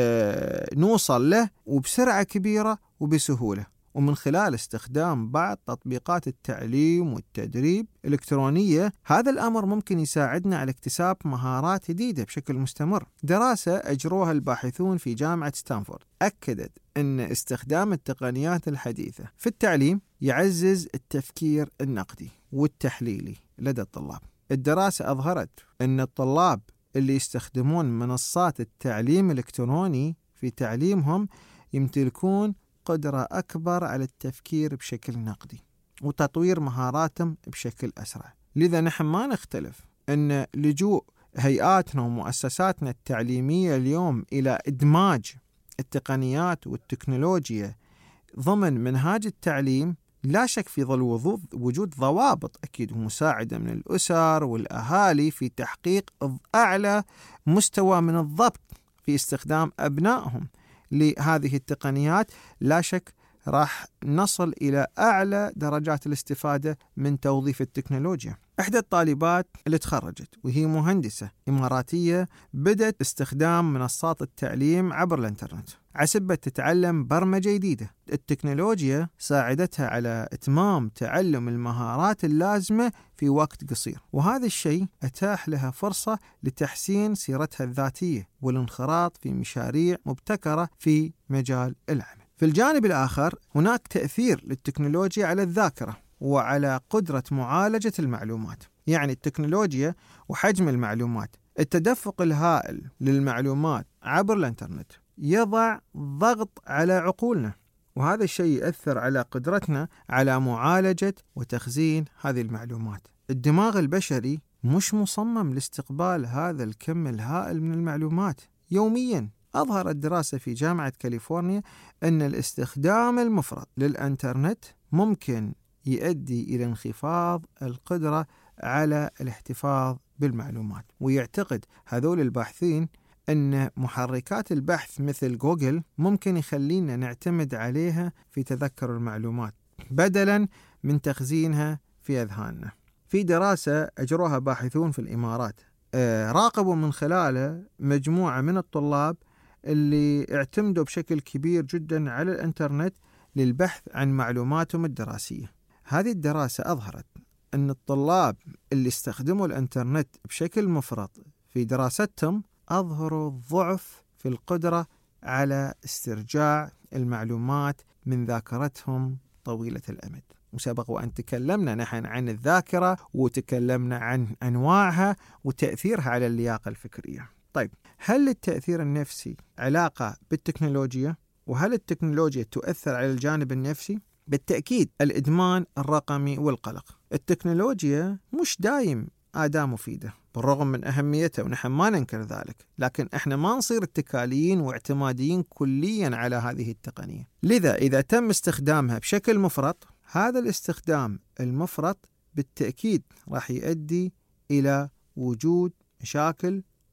نوصل له وبسرعة كبيرة وبسهولة، ومن خلال استخدام بعض تطبيقات التعليم والتدريب الإلكترونية. هذا الأمر ممكن يساعدنا على اكتساب مهارات جديدة بشكل مستمر. دراسة أجروها الباحثون في جامعة ستانفورد أكدت أن استخدام التقنيات الحديثة في التعليم يعزز التفكير النقدي والتحليلي لدى الطلاب. الدراسة أظهرت أن الطلاب اللي يستخدمون منصات التعليم الإلكتروني في تعليمهم يمتلكون قدرة أكبر على التفكير بشكل نقدي وتطوير مهاراتهم بشكل أسرع. لذا نحن ما نختلف أن لجوء هيئاتنا ومؤسساتنا التعليمية اليوم إلى إدماج التقنيات والتكنولوجيا ضمن منهاج التعليم، لا شك في ظل وجود ضوابط أكيد ومساعدة من الأسر والأهالي في تحقيق أعلى مستوى من الضبط في استخدام أبنائهم لهذه التقنيات. لا شك راح نصل إلى أعلى درجات الاستفادة من توظيف التكنولوجيا. إحدى الطالبات اللي تخرجت وهي مهندسة إماراتية بدأت استخدام منصات التعليم عبر الإنترنت عسبة تتعلم برمجة جديدة. التكنولوجيا ساعدتها على إتمام تعلم المهارات اللازمة في وقت قصير، وهذا الشيء أتاح لها فرصة لتحسين سيرتها الذاتية والانخراط في مشاريع مبتكرة في مجال العمل. في الجانب الآخر هناك تأثير للتكنولوجيا على الذاكرة وعلى قدرة معالجة المعلومات. يعني التكنولوجيا وحجم المعلومات، التدفق الهائل للمعلومات عبر الإنترنت يضع ضغط على عقولنا، وهذا الشيء يأثر على قدرتنا على معالجة وتخزين هذه المعلومات. الدماغ البشري مش مصمم لاستقبال هذا الكم الهائل من المعلومات يومياً. أظهرت دراسة في جامعة كاليفورنيا أن الاستخدام المفرط للإنترنت ممكن يؤدي إلى انخفاض القدرة على الاحتفاظ بالمعلومات. ويعتقد هذول الباحثين أن محركات البحث مثل جوجل ممكن يخلينا نعتمد عليها في تذكر المعلومات بدلاً من تخزينها في أذهاننا. في دراسة أجروها باحثون في الإمارات راقبوا من خلاله مجموعة من الطلاب اللي اعتمدوا بشكل كبير جدا على الإنترنت للبحث عن معلوماتهم الدراسية. هذه الدراسة أظهرت أن الطلاب اللي استخدموا الإنترنت بشكل مفرط في دراستهم أظهروا ضعف في القدرة على استرجاع المعلومات من ذاكرتهم طويلة الأمد. وسبق وأن تكلمنا نحن عن الذاكرة وتكلمنا عن أنواعها وتأثيرها على اللياقة الفكرية. طيب، هل التأثير النفسي علاقة بالتكنولوجيا؟ وهل التكنولوجيا تؤثر على الجانب النفسي؟ بالتأكيد الإدمان الرقمي والقلق. التكنولوجيا مش دايم أداة مفيدة بالرغم من أهميتها ونحن ما ننكر ذلك، لكن إحنا ما نصير اتكاليين واعتماديين كليا على هذه التقنية. لذا إذا تم استخدامها بشكل مفرط، هذا الاستخدام المفرط بالتأكيد راح يؤدي إلى وجود مشاكل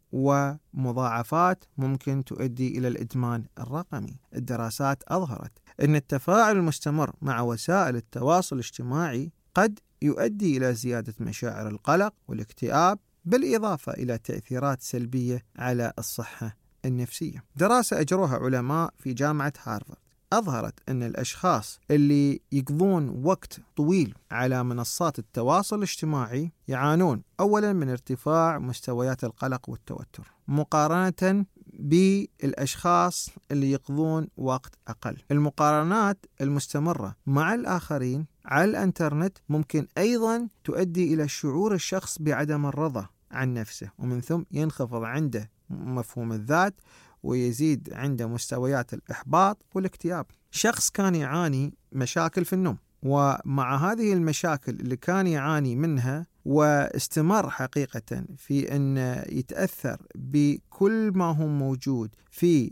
ومضاعفات ممكن تؤدي إلى الإدمان الرقمي. الدراسات أظهرت أن التفاعل المستمر مع وسائل التواصل الاجتماعي قد يؤدي إلى زيادة مشاعر القلق والاكتئاب، بالإضافة إلى تأثيرات سلبية على الصحة النفسية. دراسة أجروها علماء في جامعة هارفارد أظهرت أن الأشخاص اللي يقضون وقت طويل على منصات التواصل الاجتماعي يعانون أولا من ارتفاع مستويات القلق والتوتر، مقارنة بالأشخاص اللي يقضون وقت أقل. المقارنات المستمرة مع الآخرين على الإنترنت ممكن أيضا تؤدي إلى شعور الشخص بعدم الرضا عن نفسه، ومن ثم ينخفض عنده مفهوم الذات ويزيد عنده مستويات الإحباط والاكتئاب. شخص كان يعاني مشاكل في النوم، ومع هذه المشاكل اللي كان يعاني منها واستمر حقيقة في أن يتأثر بكل ما هو موجود في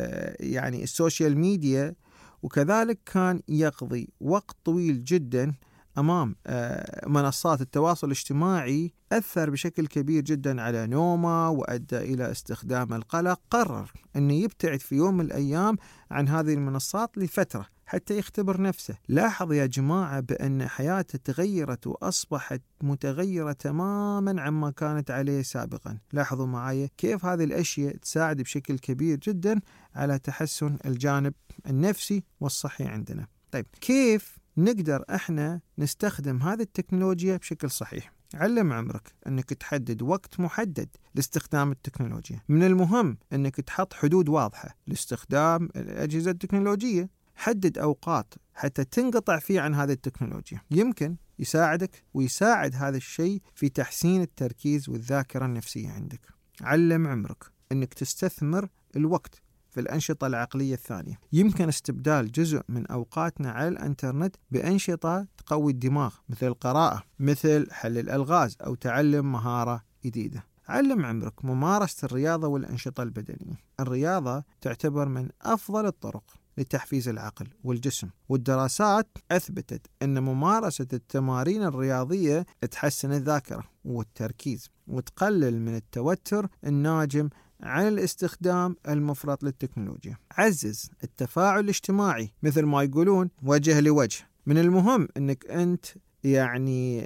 يعني السوشيال ميديا، وكذلك كان يقضي وقت طويل جدا أمام منصات التواصل الاجتماعي، أثر بشكل كبير جدا على نومه وأدى إلى استخدام القلق. قرر أنه يبتعد في يوم من الأيام عن هذه المنصات لفترة حتى يختبر نفسه. لاحظ يا جماعة بأن حياته تغيرت وأصبحت متغيرة تماما عما كانت عليه سابقا. لاحظوا معي كيف هذه الأشياء تساعد بشكل كبير جدا على تحسن الجانب النفسي والصحي عندنا. طيب كيف نقدر احنا نستخدم هذه التكنولوجيا بشكل صحيح؟ علم عمرك انك تحدد وقت محدد لاستخدام التكنولوجيا. من المهم انك تحط حدود واضحة لاستخدام الأجهزة التكنولوجية. حدد أوقات حتى تنقطع فيه عن هذه التكنولوجيا. يمكن يساعدك ويساعد هذا الشيء في تحسين التركيز والذاكرة النفسية عندك. علم عمرك انك تستثمر الوقت في الأنشطة العقلية الثانية. يمكن استبدال جزء من أوقاتنا على الإنترنت بأنشطة تقوي الدماغ، مثل القراءة، مثل حل الألغاز، أو تعلم مهارة جديدة. علم عمرك ممارسة الرياضة والأنشطة البدنية. الرياضة تعتبر من أفضل الطرق لتحفيز العقل والجسم، والدراسات أثبتت أن ممارسة التمارين الرياضية تحسن الذاكرة والتركيز وتقلل من التوتر الناجم عن الاستخدام المفرط للتكنولوجيا. عزز التفاعل الاجتماعي، مثل ما يقولون وجه لوجه. من المهم أنك أنت يعني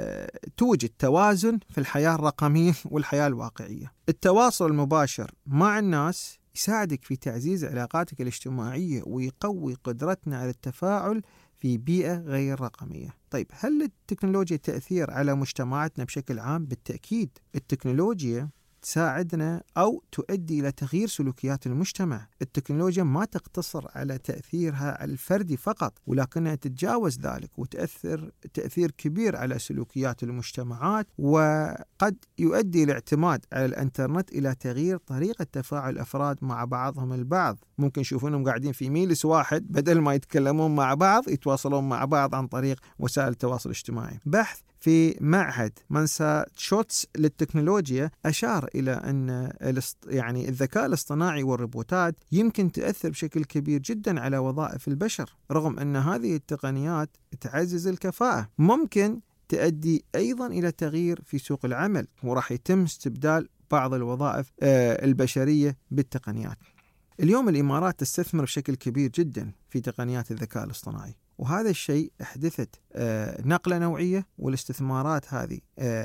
توجد توازن في الحياة الرقمية والحياة الواقعية. التواصل المباشر مع الناس يساعدك في تعزيز علاقاتك الاجتماعية ويقوي قدرتنا على التفاعل في بيئة غير رقمية. طيب هل التكنولوجيا تأثير على مجتمعاتنا بشكل عام؟ بالتأكيد. التكنولوجيا تساعدنا أو تؤدي إلى تغيير سلوكيات المجتمع. التكنولوجيا ما تقتصر على تأثيرها على الفردي فقط، ولكنها تتجاوز ذلك وتأثر تأثير كبير على سلوكيات المجتمعات، وقد يؤدي الاعتماد على الإنترنت إلى تغيير طريقة تفاعل الأفراد مع بعضهم البعض. ممكن يشوفونهم قاعدين في ميلس واحد، بدل ما يتكلمون مع بعض يتواصلون مع بعض عن طريق وسائل التواصل الاجتماعي. بحث في معهد ماساتشوستس للتكنولوجيا أشار إلى أن يعني الذكاء الاصطناعي والروبوتات يمكن تأثر بشكل كبير جدا على وظائف البشر، رغم أن هذه التقنيات تعزز الكفاءة. ممكن تؤدي أيضا إلى تغيير في سوق العمل، وراح يتم استبدال بعض الوظائف البشرية بالتقنيات. اليوم الإمارات تستثمر بشكل كبير جدا في تقنيات الذكاء الاصطناعي، وهذا الشيء أحدثت نقلة نوعية، والاستثمارات هذه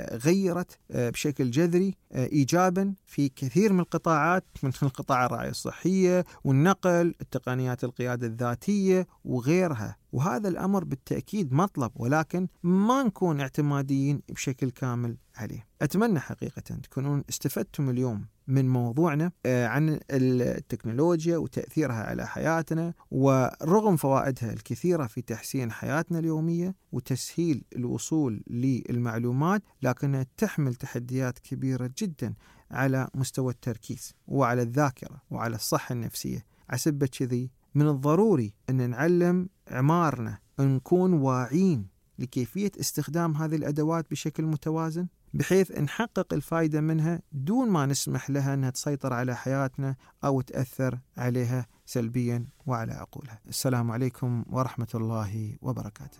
غيرت بشكل جذري إيجابا في كثير من القطاعات، مثل قطاع الرعاية الصحية والنقل، التقنيات القيادة الذاتية وغيرها. وهذا الأمر بالتأكيد مطلب، ولكن ما نكون اعتماديين بشكل كامل عليه. أتمنى حقيقة تكونون استفدتم اليوم من موضوعنا عن التكنولوجيا وتأثيرها على حياتنا، ورغم فوائدها الكثيرة في تحسين حياتنا اليومية وتسهيل الوصول للمعلومات، لكنها تحمل تحديات كبيرة جدا على مستوى التركيز وعلى الذاكرة وعلى الصحة النفسية. عسبة كذي من الضروري أن نعلم عمارنا أن نكون واعين لكيفية استخدام هذه الأدوات بشكل متوازن، بحيث نحقق الفائدة منها دون ما نسمح لها أنها تسيطر على حياتنا أو تأثر عليها سلبيا وعلى عقولها. السلام عليكم ورحمة الله وبركاته.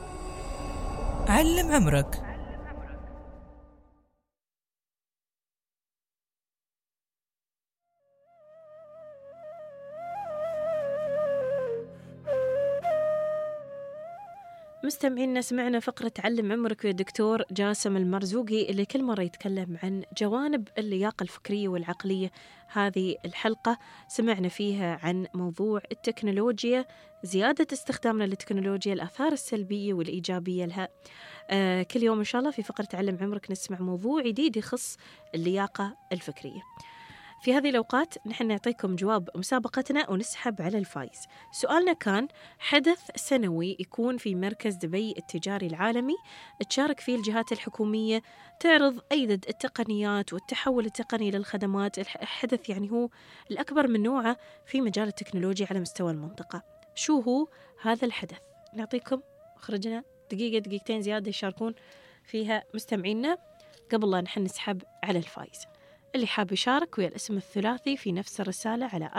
علم عمرك. مستمعينا سمعنا فقرة علم عمرك يا دكتور جاسم المرزوقي اللي كل مرة يتكلم عن جوانب اللياقة الفكرية والعقلية. هذه الحلقة سمعنا فيها عن موضوع التكنولوجيا، زيادة استخدامنا للتكنولوجيا، الآثار السلبية والإيجابية لها. كل يوم إن شاء الله في فقرة علم عمرك نسمع موضوع جديد يخص اللياقة الفكرية. في هذه الأوقات نحن نعطيكم جواب مسابقتنا ونسحب على الفائز. سؤالنا كان حدث سنوي يكون في مركز دبي التجاري العالمي تشارك فيه الجهات الحكومية تعرض أيضا التقنيات والتحول التقني للخدمات. الحدث يعني هو الأكبر من نوعه في مجال التكنولوجيا على مستوى المنطقة. شو هو هذا الحدث؟ نعطيكم خرجنا دقيقتين زيادة يشاركون فيها مستمعينا قبل لا نحن نسحب على الفائز. اللي حاب يشارك ويا الاسم الثلاثي في نفس الرسالة على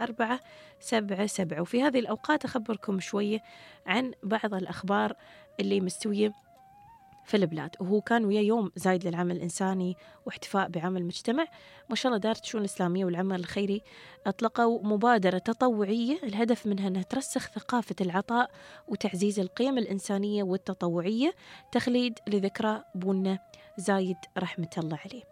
4477. وفي هذه الأوقات أخبركم شوية عن بعض الأخبار اللي مستوية في البلاد. وهو كان ويا يوم زايد للعمل الإنساني واحتفاء بعمل المجتمع. ما شاء الله دارة الشؤون الإسلامية والعمل الخيري أطلقوا مبادرة تطوعية الهدف منها أنها ترسخ ثقافة العطاء وتعزيز القيم الإنسانية والتطوعية، تخليد لذكرى بونا زايد رحمة الله عليه.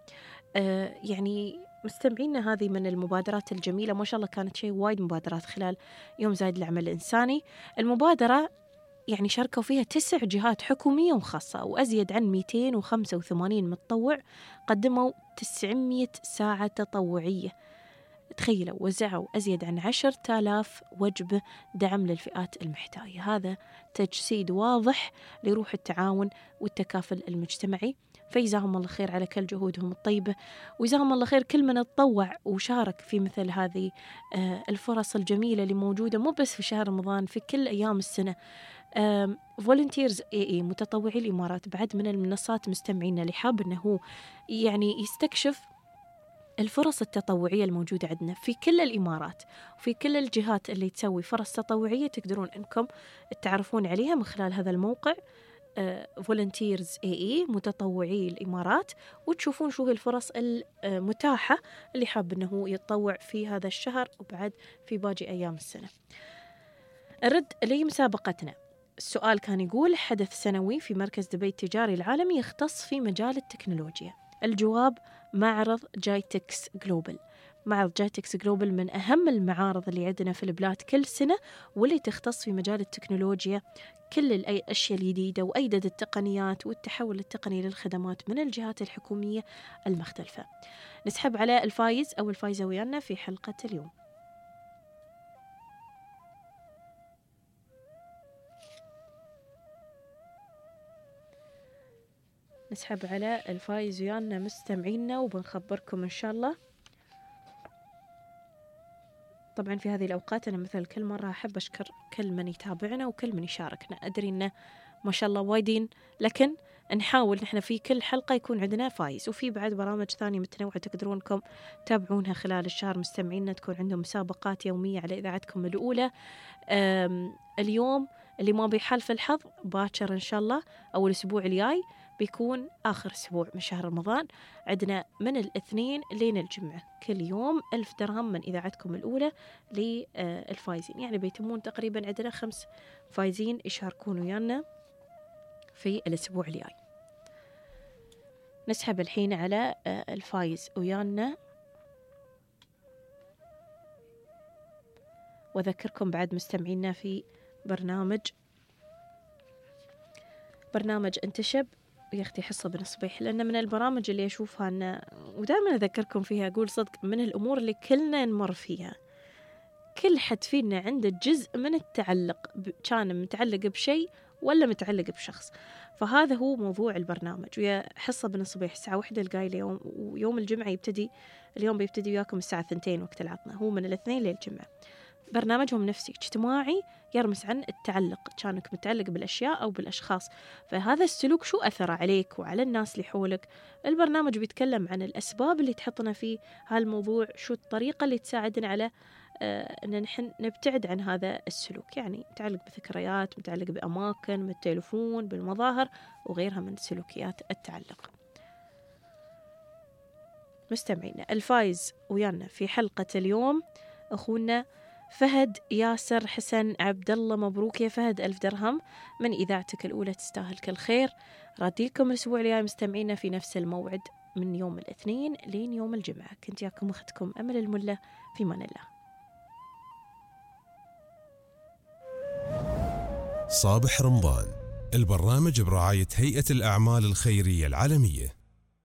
يعني مستمعينا هذه من المبادرات الجميلة، ما شاء الله كانت شيء وايد مبادرات خلال يوم زايد للعمل الإنساني. المبادرة يعني شاركوا فيها 9 جهات حكومية وخاصة وأزيد عن 285 متطوع قدموا 900 ساعة تطوعية. تخيلوا وزعوا أزيد عن 10,000 وجبة دعم للفئات المحتاجة. هذا تجسيد واضح لروح التعاون والتكافل المجتمعي. فيجزاهم الله خير على كل جهودهم الطيبة، ويجزاهم الله خير كل من تطوع وشارك في مثل هذه الفرص الجميلة اللي موجودة مو بس في شهر رمضان، في كل أيام السنة. فولنتيرز متطوعي الإمارات بعد من المنصات مستمعينا اللي حاب أنه هو يعني يستكشف الفرص التطوعية الموجودة عندنا في كل الإمارات وفي كل الجهات اللي تسوي فرص تطوعية تقدرون أنكم تعرفون عليها من خلال هذا الموقع فولنتيرز متطوعي الإمارات، وتشوفون شو هي الفرص المتاحة اللي حاب أنه يتطوع في هذا الشهر وبعد في باقي أيام السنة. الرد لمسابقتنا، السؤال كان يقول حدث سنوي في مركز دبي التجاري العالمي يختص في مجال التكنولوجيا. الجواب معرض جايتكس جلوبال. معرض جايتكس جلوبال من أهم المعارض اللي عندنا في البلاد كل سنة، واللي تختص في مجال التكنولوجيا، كل الأشياء الجديدة وأيدد التقنيات والتحول التقني للخدمات من الجهات الحكومية المختلفة. نسحب على الفايز أو الفايزة ويانا في حلقة اليوم. نسحب على الفايز ويانا مستمعينا وبنخبركم إن شاء الله. طبعا في هذه الأوقات أنا مثل كل مرة أحب أشكر كل من يتابعنا وكل من يشاركنا. أدري إنه ما شاء الله وايدين، لكن نحاول نحن في كل حلقة يكون عندنا فايز. وفي بعد برامج ثانية متنوعة تقدرونكم تابعونها خلال الشهر مستمعينا، تكون عندهم مسابقات يومية على إذاعتكم الأولى. اليوم اللي ما بيحالف الحظ باكر إن شاء الله أو الأسبوع الجاي بيكون آخر أسبوع من شهر رمضان، عندنا من الاثنين لين الجمعة كل يوم 1000 درهم من إذاعتكم الأولى للفايزين. يعني بيتمون تقريبا عندنا 5 فايزين يشاركون ويانا في الأسبوع الجاي. نسحب الحين على الفايز ويانا، وأذكركم بعد مستمعينا في برنامج انتشب يا أختي حصة بن صبيح، لأن من البرامج اللي أشوفها أنا ودائما أذكركم فيها، أقول صدق من الأمور اللي كلنا نمر فيها. كل حد فينا عنده جزء من التعلق، كان متعلق بشيء ولا متعلق بشخص. فهذا هو موضوع البرنامج. ويا حصة بن صبيح الساعة 1 القايلة يوم، ويوم الجمعة يبتدي، اليوم بيبتدي وياكم الساعة 2 وقت العطنة، هو من الاثنين للجمعة. برنامجهم نفسي اجتماعي يرمس عن التعلق، كانك متعلق بالأشياء أو بالأشخاص، فهذا السلوك شو أثر عليك وعلى الناس اللي حولك. البرنامج بيتكلم عن الأسباب اللي تحطنا في هالموضوع، شو الطريقة اللي تساعدنا على أن نحن نبتعد عن هذا السلوك. يعني متعلق بذكريات، متعلق بأماكن، بالتليفون، بالمظاهر وغيرها من سلوكيات التعلق. مستمعينا الفايز ويانا في حلقة اليوم أخونا فهد ياسر حسن عبد الله، مبروك يا فهد، 1000 درهم من إذاعتك الأولى، تستاهل كل خير. راديكم الأسبوع الجاي مستمعينا في نفس الموعد من يوم الاثنين لين يوم الجمعة. كنت ياكم أختكم أمل الملة، في مان الله. صابح رمضان، البرنامج برعاية هيئة الأعمال الخيرية العالمية.